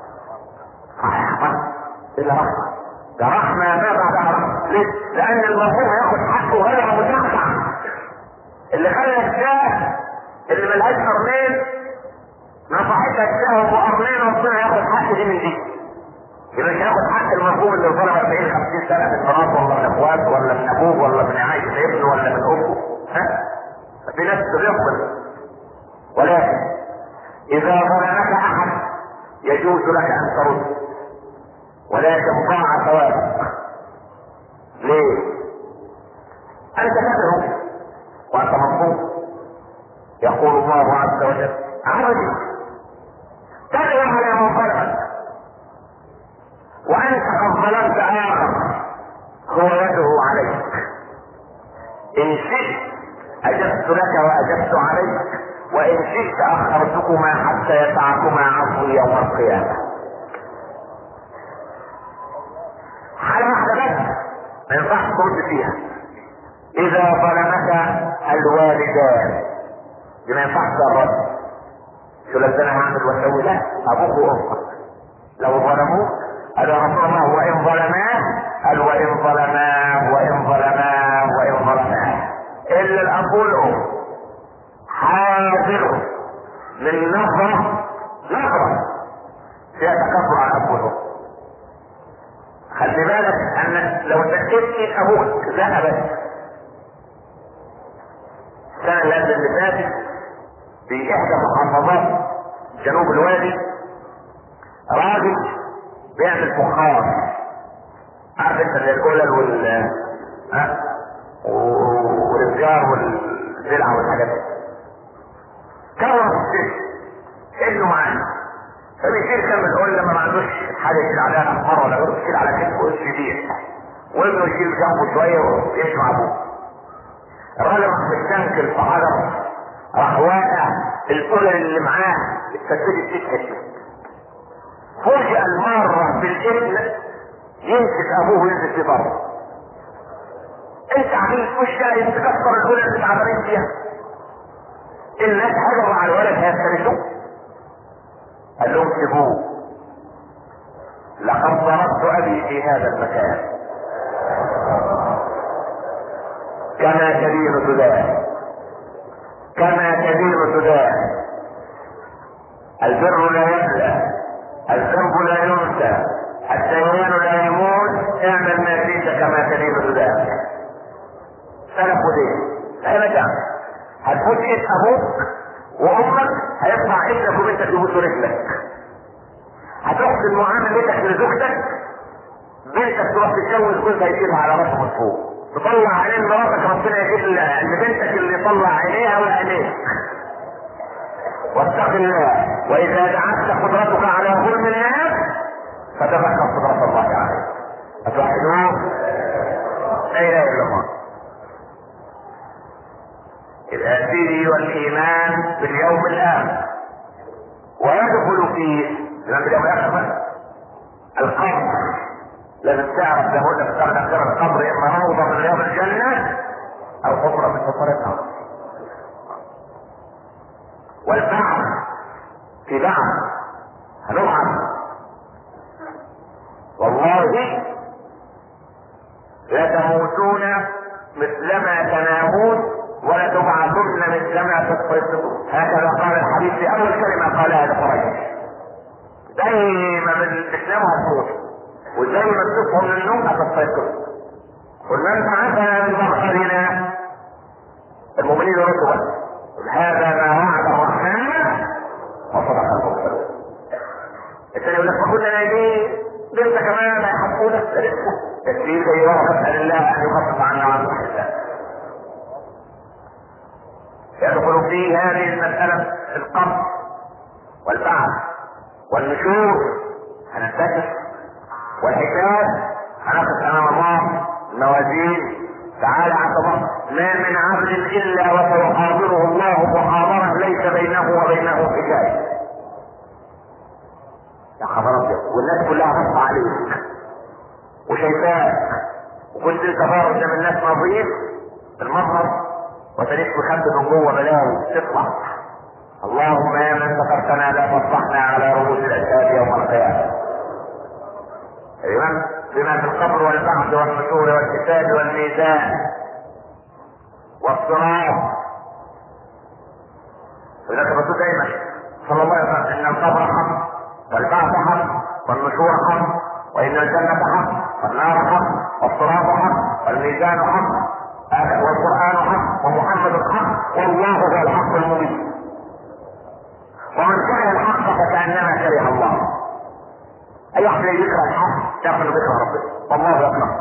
رحمة الا رحمة. ده رحمة ما بعدها رحمة. ليه؟ لأن المظلوم هياخد حقه غير متقطع. اللي خلى الشاه اللي ملهاش قرنين نصحتها الشاه وقرنين ربنا ياخد حق دي من دي. يبقى مش هياخد حق المظلوم اللي ظلم أربعين خمسين سنة من مراته ولا من اخواته ولا من ابوه ولا من عايش ابنه ولا من امه. ها؟ في ناس بيقبل. ولكن إذا ظلمك أحد يجوز لك أن ترد ولكن ضاع ثوابك. ليه؟ أنت تدعو وأنت مظلوم. يقول الله عز وجل عرضي تدعو على من ظلمك وأنت قد ظلمت آخر هو يدعو عليك. إن شئت أجبت لك وأجبت عليك وإن شئت أخرتكما حتى يسعكما عفو يوم القيامة. حالة واحدة بس ما ينفعش ترد فيها. إذا ظلمك الوالدان دي ما ينفعش ترد. شو لازم أنا هعمل وأسوي؟ لا، أبوك وأمك لو ظلموك قال الله وإن ظلماه قال وإن ظلماه وإن ظلماه وإن ظلماه إلا الأب والأم حاضر من نظرة نظرة فيها تكبر على الأب والأم. خلي بالك أن لو تأكدت أبوك ذهبت السنة اللي فاتت في إحدى محافظات جنوب الوادي راجل بيعمل فخار، عارف انت زي الكولر وال ها والرجال والزلعه والحاجات دي. كون ابنه معاه فبيشيل كم القول لما ما عندوش حاجه يشيل عليها الاحمر ولا غيره، يشيل على كتفه وش يبيع، وابنه يشيل جنبه شويه ويمشي مع ابوه. الراجل راح مستنكر في حجر، راح واقع القول اللي معاه اتسددت فيه حته. فوجئ الماره بالابن يمسك ابوه وينزل في بره. انت عميل مش جاي تكسر القول اللي تعبانين فيها. الناس هجروا على الولد هيفترسوه. قال لهم سيبوه، لقد ضربت ابي في هذا المكان كما تدين تدان، كما تدين تدان. البر لا يبلى، الذنب لا ينسى، الديان لا يموت، اعمل ما شئت كما تدين تدان. سلف ودين ابدا. هتفوت ايد ابوك وامك هيطلع ابنك وبنتك يبوسوا رجلك. هتحسن معاملتك لزوجتك، بنتك تروح تتجوز جوزها يجيبها على راسه من فوق، تطلع عينين مراتك ربنا يجيب لبنتك اللي يطلع عينيها وعينيك. واتق الله، واذا دعتك قدرتك على ظلم الناس فتذكر قدرة الله عليك. اتوحدوه لا اله الا الله. الأسير والإيمان باليوم الآخر، ويدخل فيه لما اليوم الآخر القبر. لازم تعرف ده هو تختار اختار القبر إما روضة من رياض الجنة أو حفرة من حفر النار. والبعث في بعث هنبعث والله لا تموتون مثلما تنامون ولا تبعثن مثلما تستيقظون. هكذا قال الحديث في اول كلمه قالها لقريش. دايما من الاسلام هتموت، وزي ما تصحوا من النوم هتستيقظوا. قل من بعثنا من مقصدنا المؤمنين رسلا هذا ما وعد الرحمن وصدق المرسلون. الثاني يقول لك ما كنا نايمين لسه كمان هيحطونا التسليم زي ما نسال الله ان يخفف عنا وعن الحساب. يدخل في هذه المسألة القبر والبعث والنشور، هنفتكر والحساب، هنقف امام الله الموازين. تعالى عبد الله ما من عبد الا وسيحاضره الله محاضرة ليس بينه وبينه حجاب. يا خبر ابيض، والناس كلها بص عليك وشايفاك، وكنت انت بار قدام الناس نظيف المظهر وتلف بخد من جوه بلاوي تطلع. اللهم يا من سترتنا لا تفضحنا على رؤوس الاشهاد يوم القيامه. ايوه بما في القبر والبعث والنشور والحساب والميزان والصراط. ولذلك الرسول دايما صلى الله عليه وسلم ان القبر حق والبعث حق والنشور حق وان الجنه حق والنار حق والصراط حق والميزان حق والقرآن حق ومحمد حق والله هو الحق المبين. ومن كره الحق فكأنما كره الله. اي واحد يكره الحق يعرف انه بيكره ربنا والله يكره.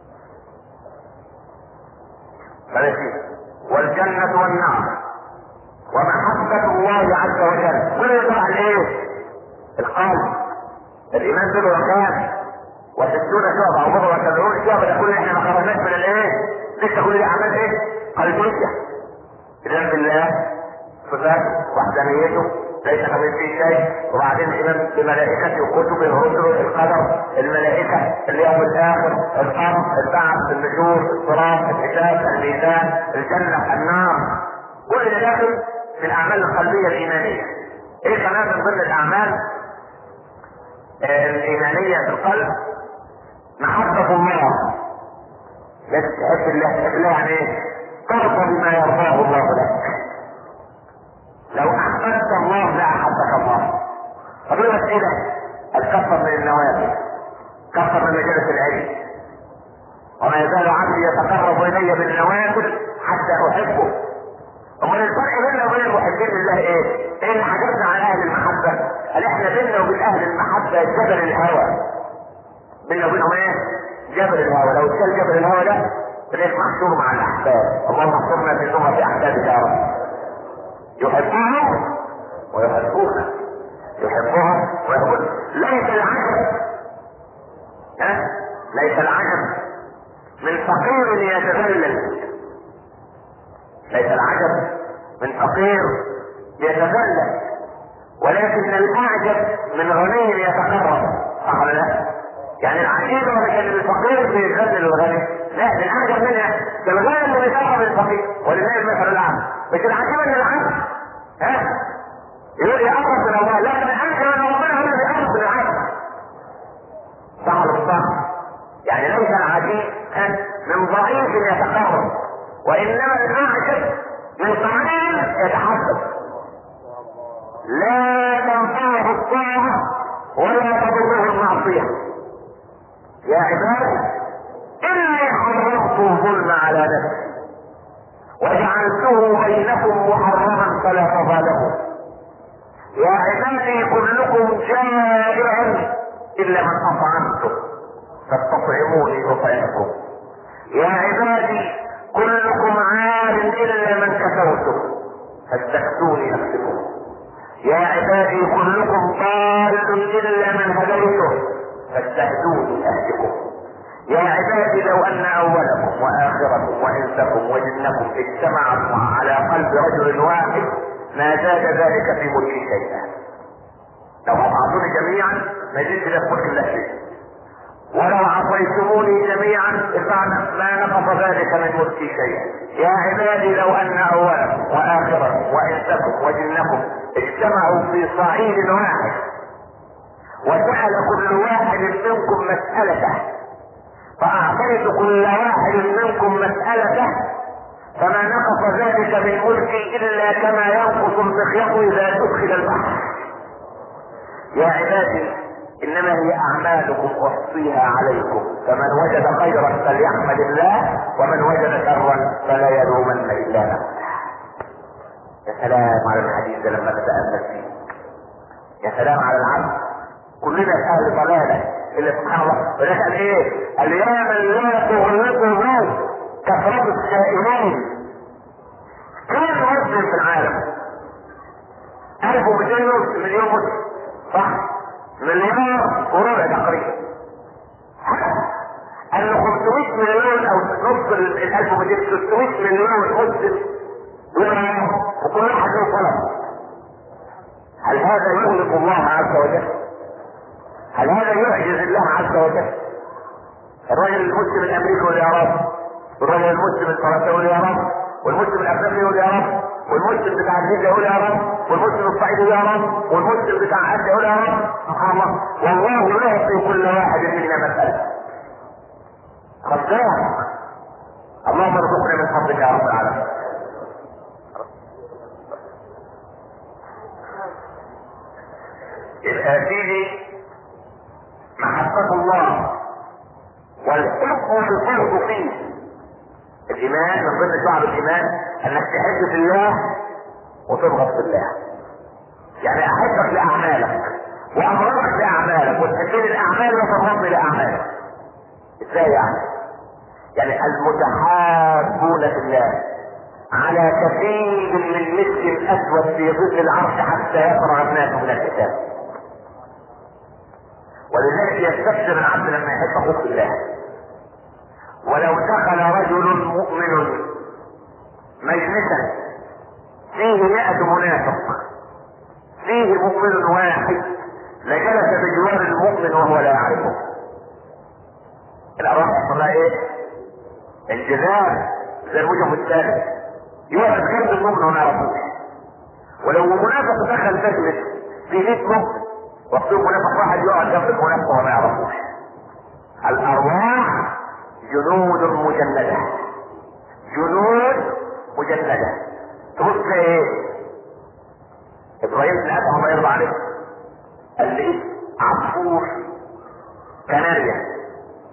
والجنة والنار ومحبة الله عز وجل. كل يطلع الايه؟ القلب. الايمان به وكان وستون شعبة او بضع وسبعون شعبة. كل احنا ما خرجناش من الايه؟ لسه كل اعمال ايه؟ قلبية. اذن بالله صفاته وحدانيته ليس كمثله شيء. وبعدين الايمان بملائكته وكتبه ورسله، القدر، الملائكه، اليوم الاخر، القبر، البعث، النشور، الصراط، الحساب، الميزان، الجنه، النار. كل ده داخل في الاعمال القلبيه الايمانيه. ايه كمان من ضمن الاعمال آه الايمانيه في القلب؟ محبه الله. لازم تحب الله. تحب الله يعني ايه؟ ترضى بما يرضاه الله لك. لو احببت الله لا احبك الله. فضل اسئله الكفر من النوافل، كفر من مجالس العلم. وما يزال عبدي يتقرب الي بالنوافل حتى احبه. امال الفرق بيننا وبين المحبين لله ايه؟ ايه اللي حاجزنا على اهل المحبه؟ قال احنا بيننا وبين اهل المحبه جبل الهوى. بيننا وبينهم ايه؟ جبل الهوى. لو اتشال جبل الهوى ده تلاقيك محشور مع الاحباب. اللهم احشرنا في زمرة احبابك يا رب. يحبهم ويحبونا، يحبهم ويحبون. ليس العجب ها ليس العجب من فقير يتذلل، ليس العجب من فقير يتذلل، ولكن الاعجب من غني يتقرب. صح ولا لا؟ يعني العجيب مش ان الفقير بيذلل الغني، لا، الاعجب منها ده الغني اللي بيقرب الفقير، ولله المثل الاعلى. مش العجيب ان العبد ها يقول يقرب من الله، لا، الاعجب ان ربنا هو اللي بيقرب من العبد. صح ولا مش صح؟ يعني ليس العجيب من ضعيف يتقرب، وانما الاعجب من قليل يتحسب. لا تنفعه الطاعه ولا تضره المعصيه. يا عبادي اني حرمت الظلم على نفسي وجعلته بينكم محرما فلا تظالموا. يا عبادي كلكم جائع الا من اطعمته فاستطعموني اطعمكم. يا عبادي كلكم عار الا من كسوته فاستكسوني اكسكم. يا عبادي كلكم ضال الا من هديته فاستهدوني اهدكم. يا عبادي لو ان اولكم واخركم وانسكم وجنكم اجتمعوا على قلب رجل واحد ما زاد ذلك في ملكي شيئا. لو اطعتوني جميعا ما زدت في ملك الله شيء، ولو عصيتموني جميعا ما نقص ذلك من ملكي شيئا. يا عبادي لو ان اولكم واخركم وانسكم وجنكم اجتمعوا في صعيد واحد وسأل كل واحد منكم مسألته فأعطيت كل واحد منكم مسألته فما نقص ذلك من ملكي إلا كما ينقص المخيط إذا أدخل البحر. يا عبادي إنما هي أعمالكم أحصيها عليكم، فمن وجد خيرا فليحمد الله ومن وجد شرا فلا يلومن إلا نفسه. يا سلام على الحديث ده لما نتأمل فيه. يا سلام على العبد كلنا اهل ضلاله الا سبحان الله. ولكن ايه؟ اليوم لا تغلقه كثرة السائلين. كم مسلم في العالم؟ ألف ومئتين مليون مسلم، صح؟ مليار وربع تقريبا. قال له خمسمائة مليون او نصف ال ألف ومئتين ستمائة مليون مسلم وكل واحد له طلب. هل هذا يغلق الله عز وجل؟ هل هذا يعجز الله عز وجل؟ الرجل المسلم الامريكي يقول يا رب، والرجل المسلم الفرنسي يقول يا رب، والمسلم الافريقي يقول يا رب، والمسلم بتاع الهند يقول يا رب، والمسلم الصعيدي يقول يا رب، والمسلم بتاع اسيا يقول يا رب. سبحان الله، والله يعطي كل واحد منا مسألة. خذها. اللهم ارزقنا من فضلك يا رب العالمين. يبقى فيه محبة الله والحب والفرض فيه. الايمان من ضمن شعب الايمان انك تحب في الله وتبغض في الله. يعني احبك لاعمالك وامرك لاعمالك وتحبني الاعمال وتبغضني لاعمالك. ازاي يعني؟ يعني المتحابون في الله على كثير من مسك اسود في ظل العرش حتى يقرا الناس من الكتاب. ولذلك يستبشر العبد لما يحب اخوه في الله. ولو دخل رجل مؤمن مجلسا فيه مئة منافق فيه مؤمن واحد لجلس بجوار المؤمن وهو لا يعرفه. الارواح يحصل لها ايه؟ انجذاب زي الوجه الثالث، يقعد جنب المؤمن وما يعرفوش. ولو منافق دخل مجلس في مئة مؤمن وقتهم منافق واحد يقعد جنب المنافق وما يعرفوش. الارواح جنود مجندة، جنود مجندة. تبص ايه؟ ابراهيم بن ادهم الله يرضى عليه قال لي عصفور كناريا،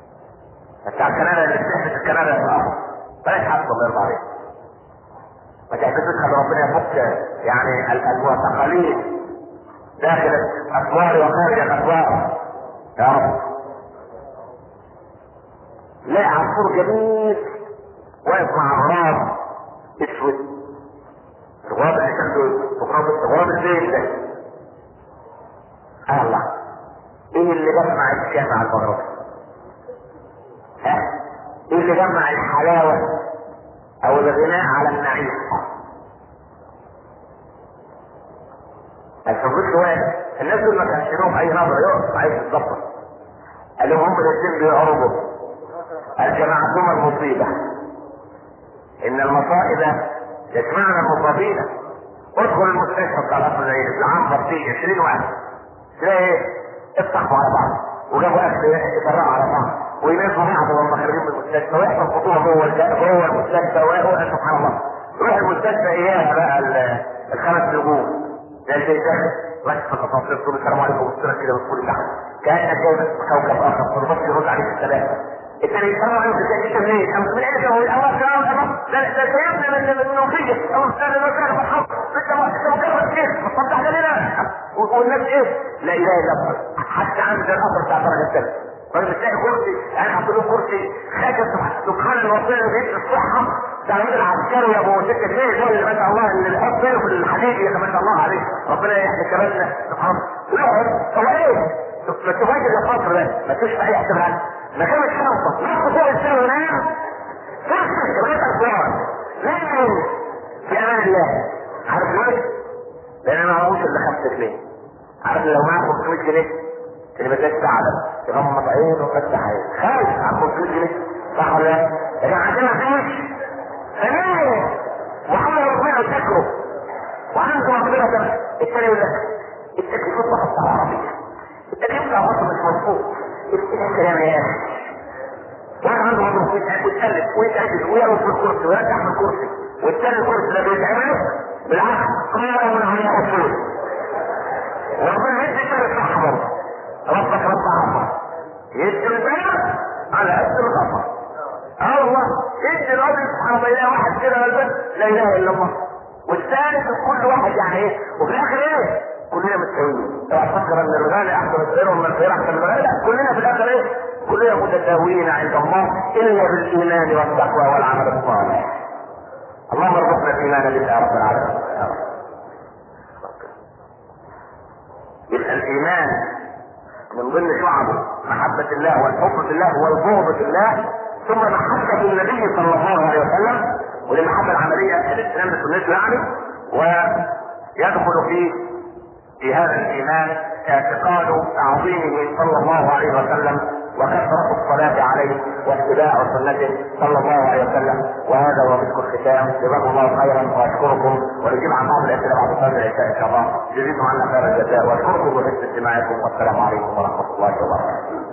بتاع الكناريا اللي بتحبس الكناريا في الارض، بلاش حد الله يرضى عليه. ما تحبسش خلي ربنا يفك يعني المعتقلين داخل الاسوار وخارج الاسوار يا رب. لا عصفور جميل واقف مع غراب اسود، الغراب اللي شكله غراب غراب الزيت ده. آه الله، ايه اللي جمع الشام على الغراب؟ ها؟ ايه اللي جمع الحلاوة او الغناء على النعيم؟ الفضل واحد، الناس دول ما كانش لهم اي نظرة، يقف عايز يتظبط. قال لهم هم الاثنين بيعرضوا الجماعتهم المصيبة، ان المصائب يجمعنا المصابين. ادخل المستشفى بتاع القصر العيني العام فيه عشرين واحد، تلاقي ايه؟ افتحوا على بعض وجابوا اكل يفرقوا على بعض وينزلوا بعض وهم خارجين من المستشفى ويحصل خطوه جوه جوه المستشفى. سبحان الله، يروح المستشفى اياها بقى الخمس نجوم زي اللي داخل ركز في التفاصيل تقول السلام عليكم والسلام كده وتقول تحت كانك جاي كوكب اخر فالبص يرد عليك الثلاثه. الثاني يسمع عليك انت منين؟ من ايه؟ هو الاول كلام ده ده سيبنا من المنوفيه او استاذ المكان في الحق انت ما مكرر كيف تصدق ده لنا والناس ايه؟ لا اله الا الله. حتى عند القصر بتاع درجه الثالثه فانت تلاقي كرسي انا حاطط له كرسي خاجه سبحان الوصيه بيت الصحه تعمل العسكري يا ابو سكه ليه دول اللي ما شاء الله اللي بيحط فيه في الحديد يا ما شاء الله عليه ربنا يحمي كرامتنا سبحان الله. هو ايه؟ ما تفاجئ يا خاطر ده ما فيش اي احتمال ما كانش شرطه نحط فوق السنه ونام فرصه كبريت اخبار لكن في امان الله. عارف ليه؟ لان انا ما معهوش الا خمسة جنيه. عارف لو معاه خمسمية جنيه تبقى زي الثعلب يغمض عينه ويفتح عينه خايف على خمسمية جنيه صح ولا لا؟ لكن عندنا فيش فنان وعمل ربنا تكره وعنده ربنا الثاني يقول لك التكليف فقط على العربية، التكليف فقط مش مظبوط، الكلام يا اخي واحد عنده مظبوط ويتألف ويتألف ويقف في الكرسي ويرجع من الكرسي والثاني الكرسي ده بيتعمل بالعكس قال من على اصول وربنا يدي كده صح برضه ربك رب عمر يدي البلد على قد الغفر. الله يدي الراجل سبحان الله يلاقي واحد كده غلبان لا اله الا الله والثالث كل واحد يعني ايه وفي الاخر ايه؟ كلنا متساويين. اوعى تفكر ان الغالي احسن من الغير ومن الغير احسن من الغالي، لا كلنا في الاخر ايه؟ كلنا متساويين عند الله الا بالايمان والتقوى والعمل الصالح. اللهم ارزقنا الايمان بالله رب العالمين. يبقى الايمان من ضمن شعبه محبه الله والحب في الله والبغض في الله ثم محبه النبي صلى الله عليه وسلم ودي المحبه العمليه الاسلام سنته يعني. ويدخل في في هذا الايمان اعتقاد تعظيمه صلى الله عليه وسلم وكثرة الصلاة عليه واتباع سنته صلى الله عليه وسلم. وهذا هو مسك الختام. جزاكم الله خيرا واشكركم ونجيب عن بعض الاسئله بعد صلاه العشاء ان شاء الله. جزيتم عنا خير الجزاء واشكركم بحسن استماعكم والسلام عليكم ورحمه الله وبركاته.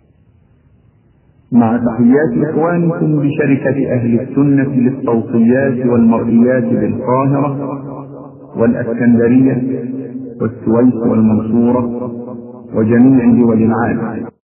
مع تحيات إخوانكم بشركة أهل السنة للصوتيات والمرئيات بالقاهرة والأسكندرية والسويس والمنصورة وجميع دول العالم.